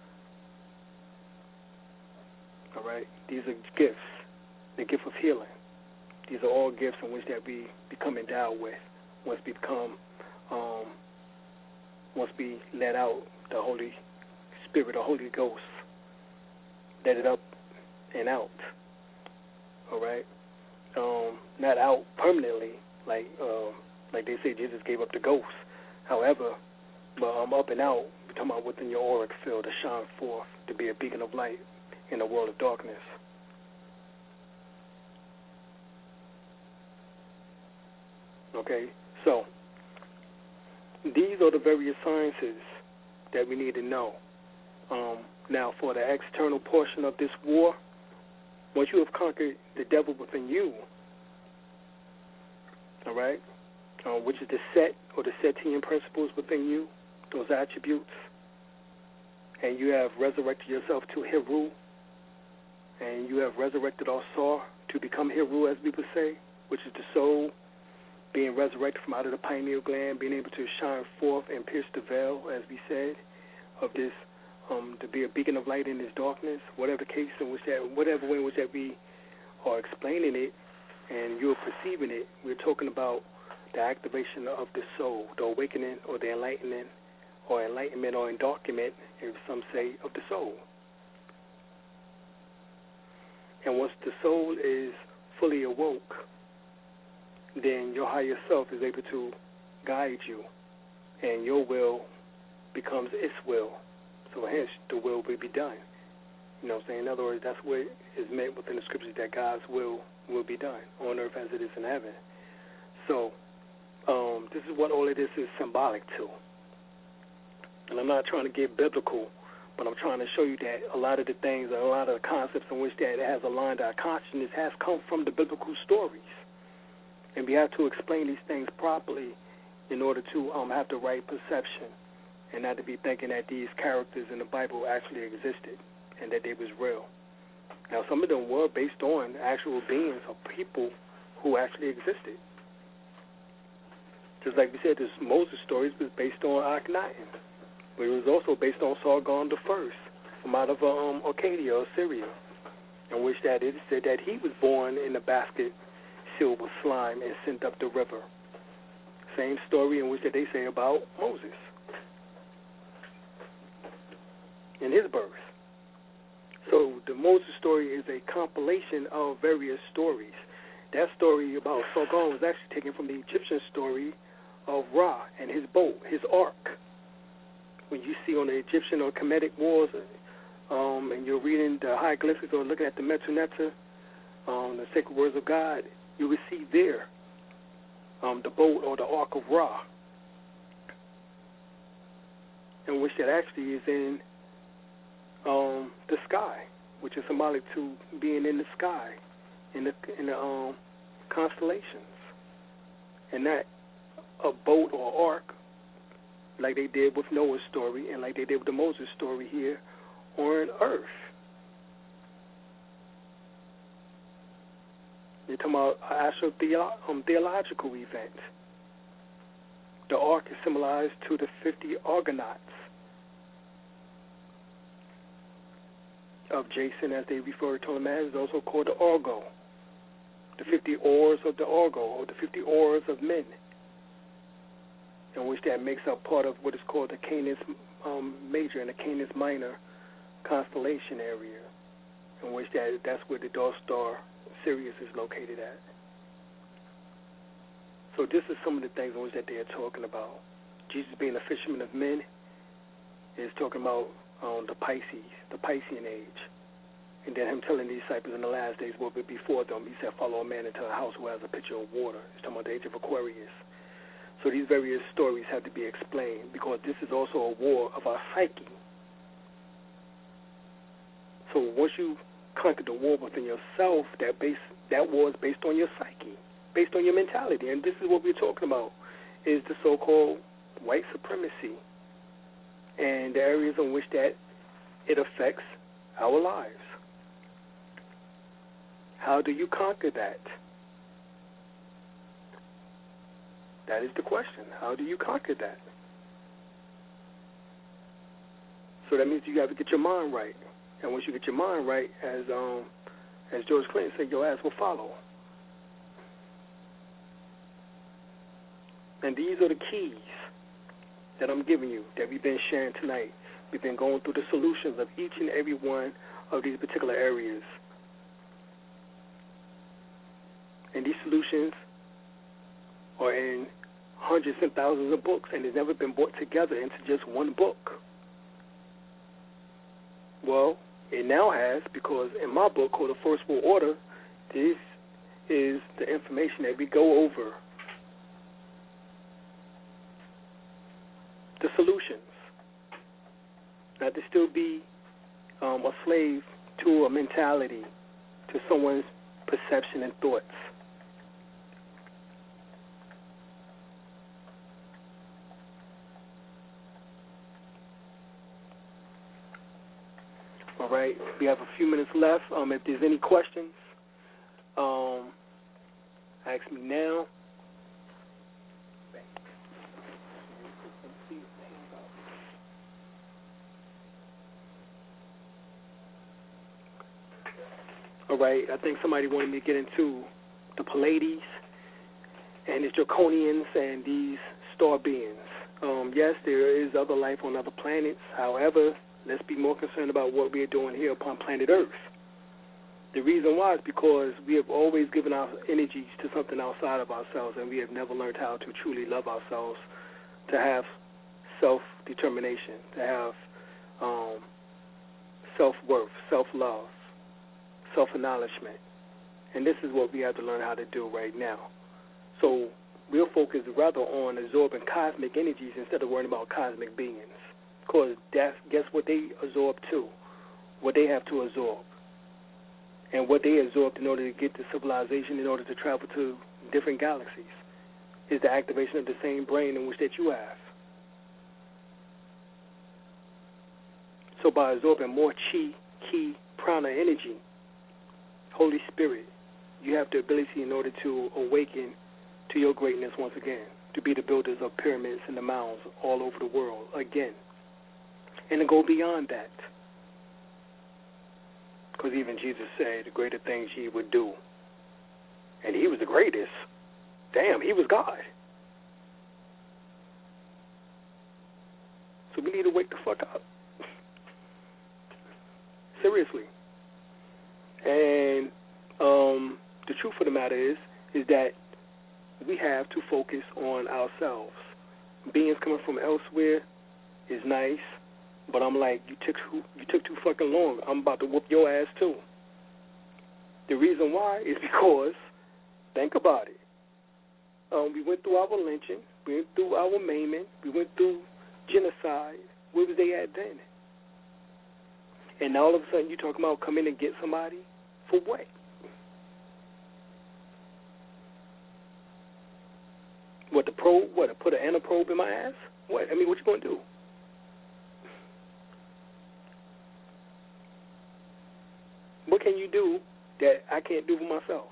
All right, these are gifts. The gift of healing. These are all gifts in which that we become endowed with once we become, once we let out the Holy Spirit or Holy Ghost. Let it up and out. All right, not out permanently, like they say Jesus gave up the ghost. However, up and out, we're talking about within your auric field to shine forth, to be a beacon of light in a world of darkness. Okay, so these are the various sciences that we need to know. Now, for the external portion of this war, once you have conquered the devil within you, all right, which is the set or the Setian principles within you, those attributes, and you have resurrected yourself to Heru, and you have resurrected Asar to become Heru, as we would say, which is the soul being resurrected from out of the pineal gland, being able to shine forth and pierce the veil, as we said, of this, to be a beacon of light in this darkness, whatever case in which that, whatever way in which that we are explaining it and you're perceiving it, we're talking about the activation of the soul, the awakening or the enlightenment or endarkenment, if some say, of the soul. And once the soul is fully awoke, then your higher self is able to guide you, and your will becomes its will. So hence, the will will be done. You know what I'm saying? In other words, that's what is meant within the scriptures, that God's will be done on earth as it is in heaven. So this is what all of this is symbolic to. And I'm not trying to get biblical, but I'm trying to show you that a lot of the things, a lot of the concepts in which that has aligned our consciousness has come from the biblical stories. And we have to explain these things properly in order to have the right perception and not to be thinking that these characters in the Bible actually existed and that they was real. Now, some of them were based on actual beings or people who actually existed. Just like we said, this Moses stories was based on Akhenaten, but it was also based on Sargon I from out of Arcadia or Syria, in which that it said that he was born in a basket filled with slime and sent up the river. Same story in which that they say about Moses in his birth. So the Moses story is a compilation of various stories. That story about Sargon was actually taken from the Egyptian story of Ra and his boat, his ark. When you see on the Egyptian or Kemetic wars, and you're reading the hieroglyphics or looking at the Metu Neter, the sacred words of God, you will see there the boat or the ark of Ra, in which that actually is in the sky, which is symbolic to being in the sky, in the constellations, and not a boat or ark like they did with Noah's story and like they did with the Moses story here on earth. You're talking about an actual theological event. The ark is symbolized to the 50 Argonauts of Jason, as they refer to them as, is also called the Argo, the 50 oars of the Argo, or the 50 oars of men, in which that makes up part of what is called the Canis Major and the Canis Minor constellation area, in which that's where the Dark Star Sirius is located at. So this is some of the things in which that they are talking about. Jesus being a fisherman of men is talking about the Pisces, the Piscean age. And then him telling the disciples in the last days what would be before them, he said, follow a man into a house who has a pitcher of water. He's talking about the age of Aquarius. So these various stories have to be explained because this is also a war of our psyche. So once you conquer the war within yourself, that war is based on your psyche, based on your mentality. And this is what we're talking about, is the so-called white supremacy and the areas in which that it affects our lives. How do you conquer that? That is the question. How do you conquer that? So that means you have to get your mind right. And once you get your mind right, as George Clinton said, your ass will follow. And these are the keys that I'm giving you, that we've been sharing tonight. We've been going through the solutions of each and every one of these particular areas. And these solutions are in hundreds and thousands of books, and it's never been brought together into just one book. Well, it now has, because in my book called The First World Order, this is the information that we go over. The solutions. Not to still be a slave to a mentality, to someone's perception and thoughts. All right, we have a few minutes left. If there's any questions, ask me now. All right, I think somebody wanted me to get into the Pleiades and the Draconians and these star beings. Yes, there is other life on other planets. However, let's be more concerned about what we are doing here upon planet Earth. The reason why is because we have always given our energies to something outside of ourselves, and we have never learned how to truly love ourselves, to have self-determination, to have self-worth, self-love, self-acknowledgement. And this is what we have to learn how to do right now. So we'll focus rather on absorbing cosmic energies instead of worrying about cosmic beings. Because guess what they absorb too, what they have to absorb. And what they absorbed in order to get to civilization, in order to travel to different galaxies, is the activation of the same brain in which that you have. So by absorbing more chi, ki, prana energy, Holy Spirit, you have the ability in order to awaken to your greatness once again, to be the builders of pyramids and the mounds all over the world again, and to go beyond that. Because even Jesus said the greater things ye would do. And he was the greatest. Damn, he was God. So we need to wake the fuck up. Seriously. And the truth of the matter is that we have to focus on ourselves. Beings coming from elsewhere is nice, but I'm like, you took too fucking long. I'm about to whoop your ass too. The reason why is because, think about it. We went through our lynching, we went through our maiming, we went through genocide. Where was they at then? And now all of a sudden you talking about come in and get somebody for what? What, the probe? What, to put an antiprobe in my ass? What? I mean, what you gonna do? What can you do that I can't do for myself?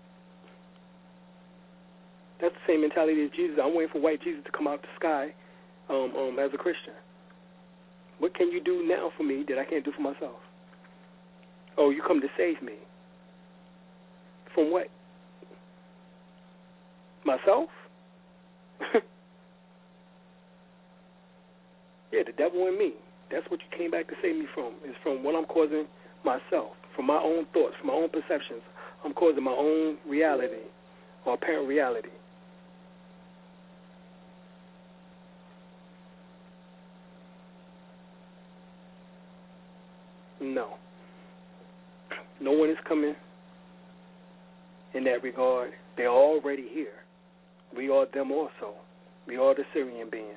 That's the same mentality as Jesus. I'm waiting for white Jesus to come out the sky as a Christian. What can you do now for me that I can't do for myself? Oh, you come to save me. From what? Myself? Yeah, the devil in me. That's what you came back to save me from. Is from what I'm causing myself, from my own thoughts, from my own perceptions. I'm causing my own reality or apparent reality. No. No one is coming in that regard. They're already here. We are them also. We are the Syrian beings.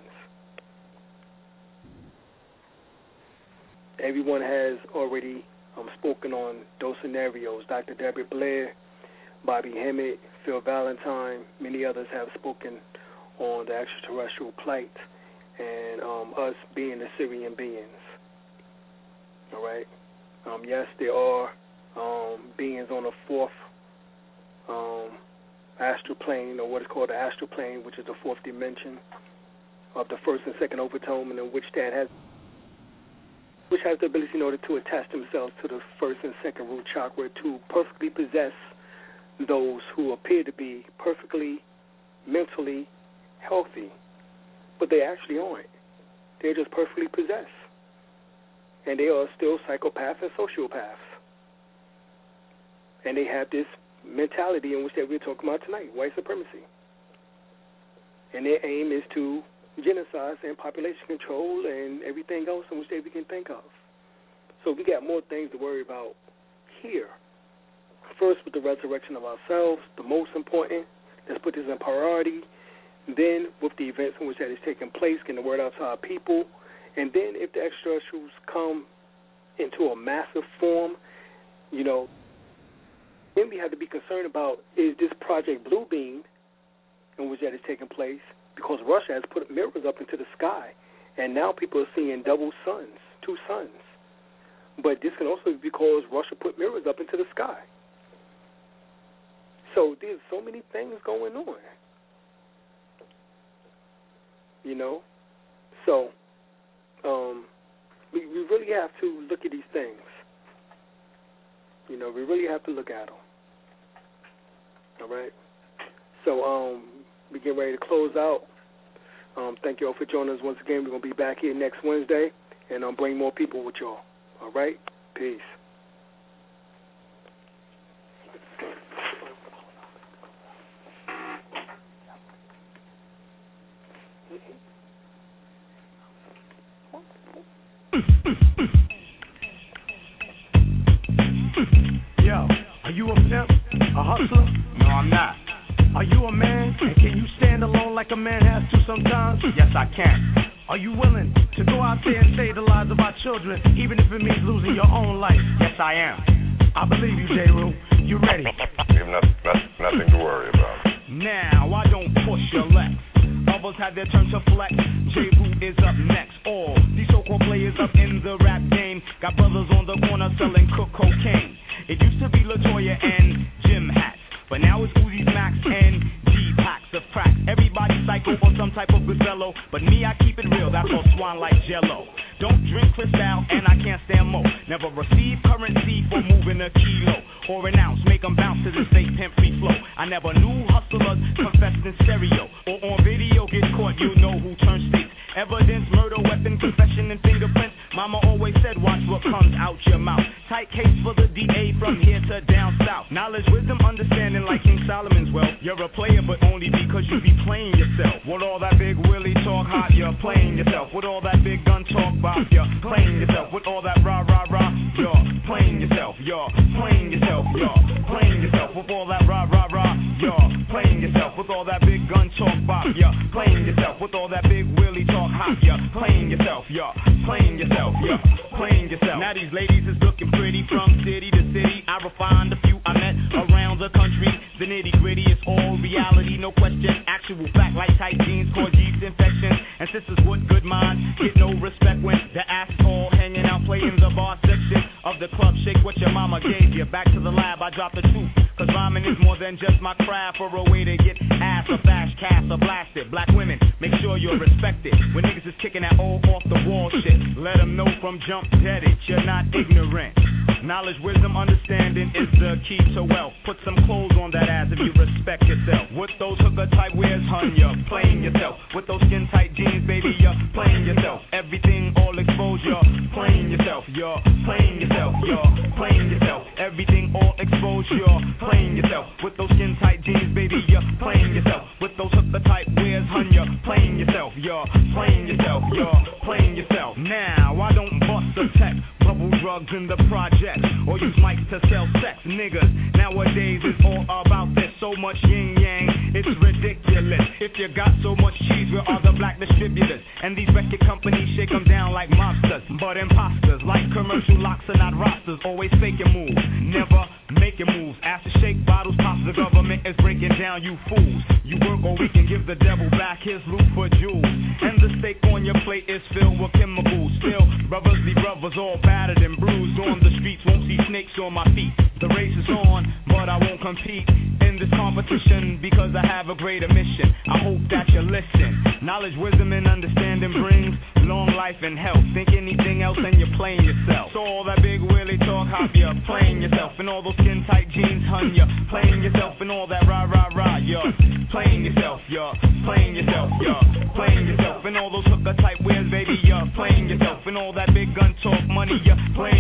Everyone has already spoken on those scenarios. Dr. Deborah Blair, Bobby Hemmett, Phil Valentine, many others have spoken on the extraterrestrial plight and us being the Syrian beings. All right? Yes, there are beings on the fourth astral plane, or what is called the astral plane, which is the fourth dimension of the first and second overtone, in which has the ability in order to attach themselves to the first and second root chakra to perfectly possess those who appear to be perfectly mentally healthy, but they actually aren't. They're just perfectly possessed. And they are still psychopaths and sociopaths. And they have this mentality in which that we're talking about tonight, white supremacy. And their aim is to genocide and population control and everything else in which that we can think of. So we got more things to worry about here. First, with the resurrection of ourselves, the most important. Let's put this in priority. Then, with the events in which that is taking place, getting the word out to our people. And then, if the extraterrestrials come into a massive form, then we have to be concerned about, is this Project Bluebeam in which that is taking place? Because Russia has put mirrors up into the sky, and now people are seeing double suns, two suns. But this can also be because Russia put mirrors up into the sky. So there's so many things going on. You know? So we really have to look at these things. You know, we really have to look at them. All right? So we get ready to close out. Thank you all for joining us once again. We're going to be back here next Wednesday, and I'll bring more people with y'all. All right? Peace. Yo, are you a pimp? A hustler? No, I'm not. Are you a man? And can you stand alone like a man has to sometimes? Yes, I can. Are you willing to go out there and save the lives of our children, even if it means losing your own life? Yes, I am. I believe you, J-Roo. You ready? You have nothing to worry about. Now, I don't push your legs. Others have their turn to flex. J-Roo is up next. All these so-called players up in the rap game got brothers on the corner selling cocaine. It used to be LaToya and Jim hats, but now it's Uzi's Max and G-packs of crack. Everybody psycho or some type of gazelle, but me, I keep it real. That's all swan like Jello. Don't drink Cristal and I can't stand mo. Never receive currency for moving a kilo or an ounce. Make them bounce to the state pimp free flow. I never knew hustlers confessed in stereo or on video. Get caught, you know who turns states. Evidence, murder, weapon, confession, and fingerprints. Mama always said, watch what comes out your mouth. Tight case for the DA from here to down south. Knowledge, wisdom, understanding like King Solomon's wealth. You're a player, but only because you be playing yourself. With all that big Willie talk hot, you're playing yourself. With all that big gun talk bop, you're playing yourself. With all that rah, rah, rah, you're playing yourself. You're playing yourself. You're playing yourself. With all that rah, rah, rah, you're playing yourself. With all that big gun talk bop, you're playing yourself. With all that big Willie talk hot, you're playing yourself. You're playing yourself. You're playing yourself. Now these ladies is looking pretty from city to city. I refined a few I met around the country. The nitty gritty is all reality, no question. Actual fact like tight jeans cause yeast infections. And sisters with good minds get no respect when the ass is all hanging out, playing the bar section of the club. Shake what your mama gave you. Back to the lab, I drop the truth. Cause rhyming is more than just my craft or a way to get ass or fast cast or blasted. Black women, make sure you're respected. When niggas is kicking that old off the wall shit, let them know from jump dead it, you're not ignorant. Knowledge, wisdom, understanding is the key to wealth. Put some clothes on that ass if you respect yourself. With those hooker type wears, hun, you're playing yourself. With those skin tight jeans, baby, you're playing yourself. Everything all exposed, you're playing yourself. You're playing yourself. You're playing yourself. Everything all exposed, you're playing yourself. With those skin tight jeans, baby, you're playing yourself. With those hooker type wears, hun, you're playing yourself. You're playing yourself. You're playing yourself. Now, I don't bust a tech. Bubble drugs in the projects or use mics to sell sex. Niggas nowadays is all about this. So much yin yang, it's ridiculous. If you got so much cheese, where are the black distributors? And these record companies shake them down like mobsters, but imposters like commercial locks are not rosters. Always faking moves, never making moves. After shake bottles pops, the government is breaking down you fools. You work or we can give the devil back his loot for jewels. And the steak on your plate is filled with chemicals. Still, brothers be brothers all battered and bruised on the streets. Won't see snakes on my feet. The race is on, but I won't compete in this competition because I have a greater mission. I hope that you listen. Knowledge, wisdom, and understanding brings long life and health. Think anything else and you're playing yourself. So all that big Willie talk hop, you're playing yourself. And all those skin tight jeans, hun, you're playing yourself. And all that rah rah rah, you're playing yourself. You're playing yourself. You're playing yourself. And all those hooker type wears, baby, you're playing yourself. And all that big gun talk money, you're playing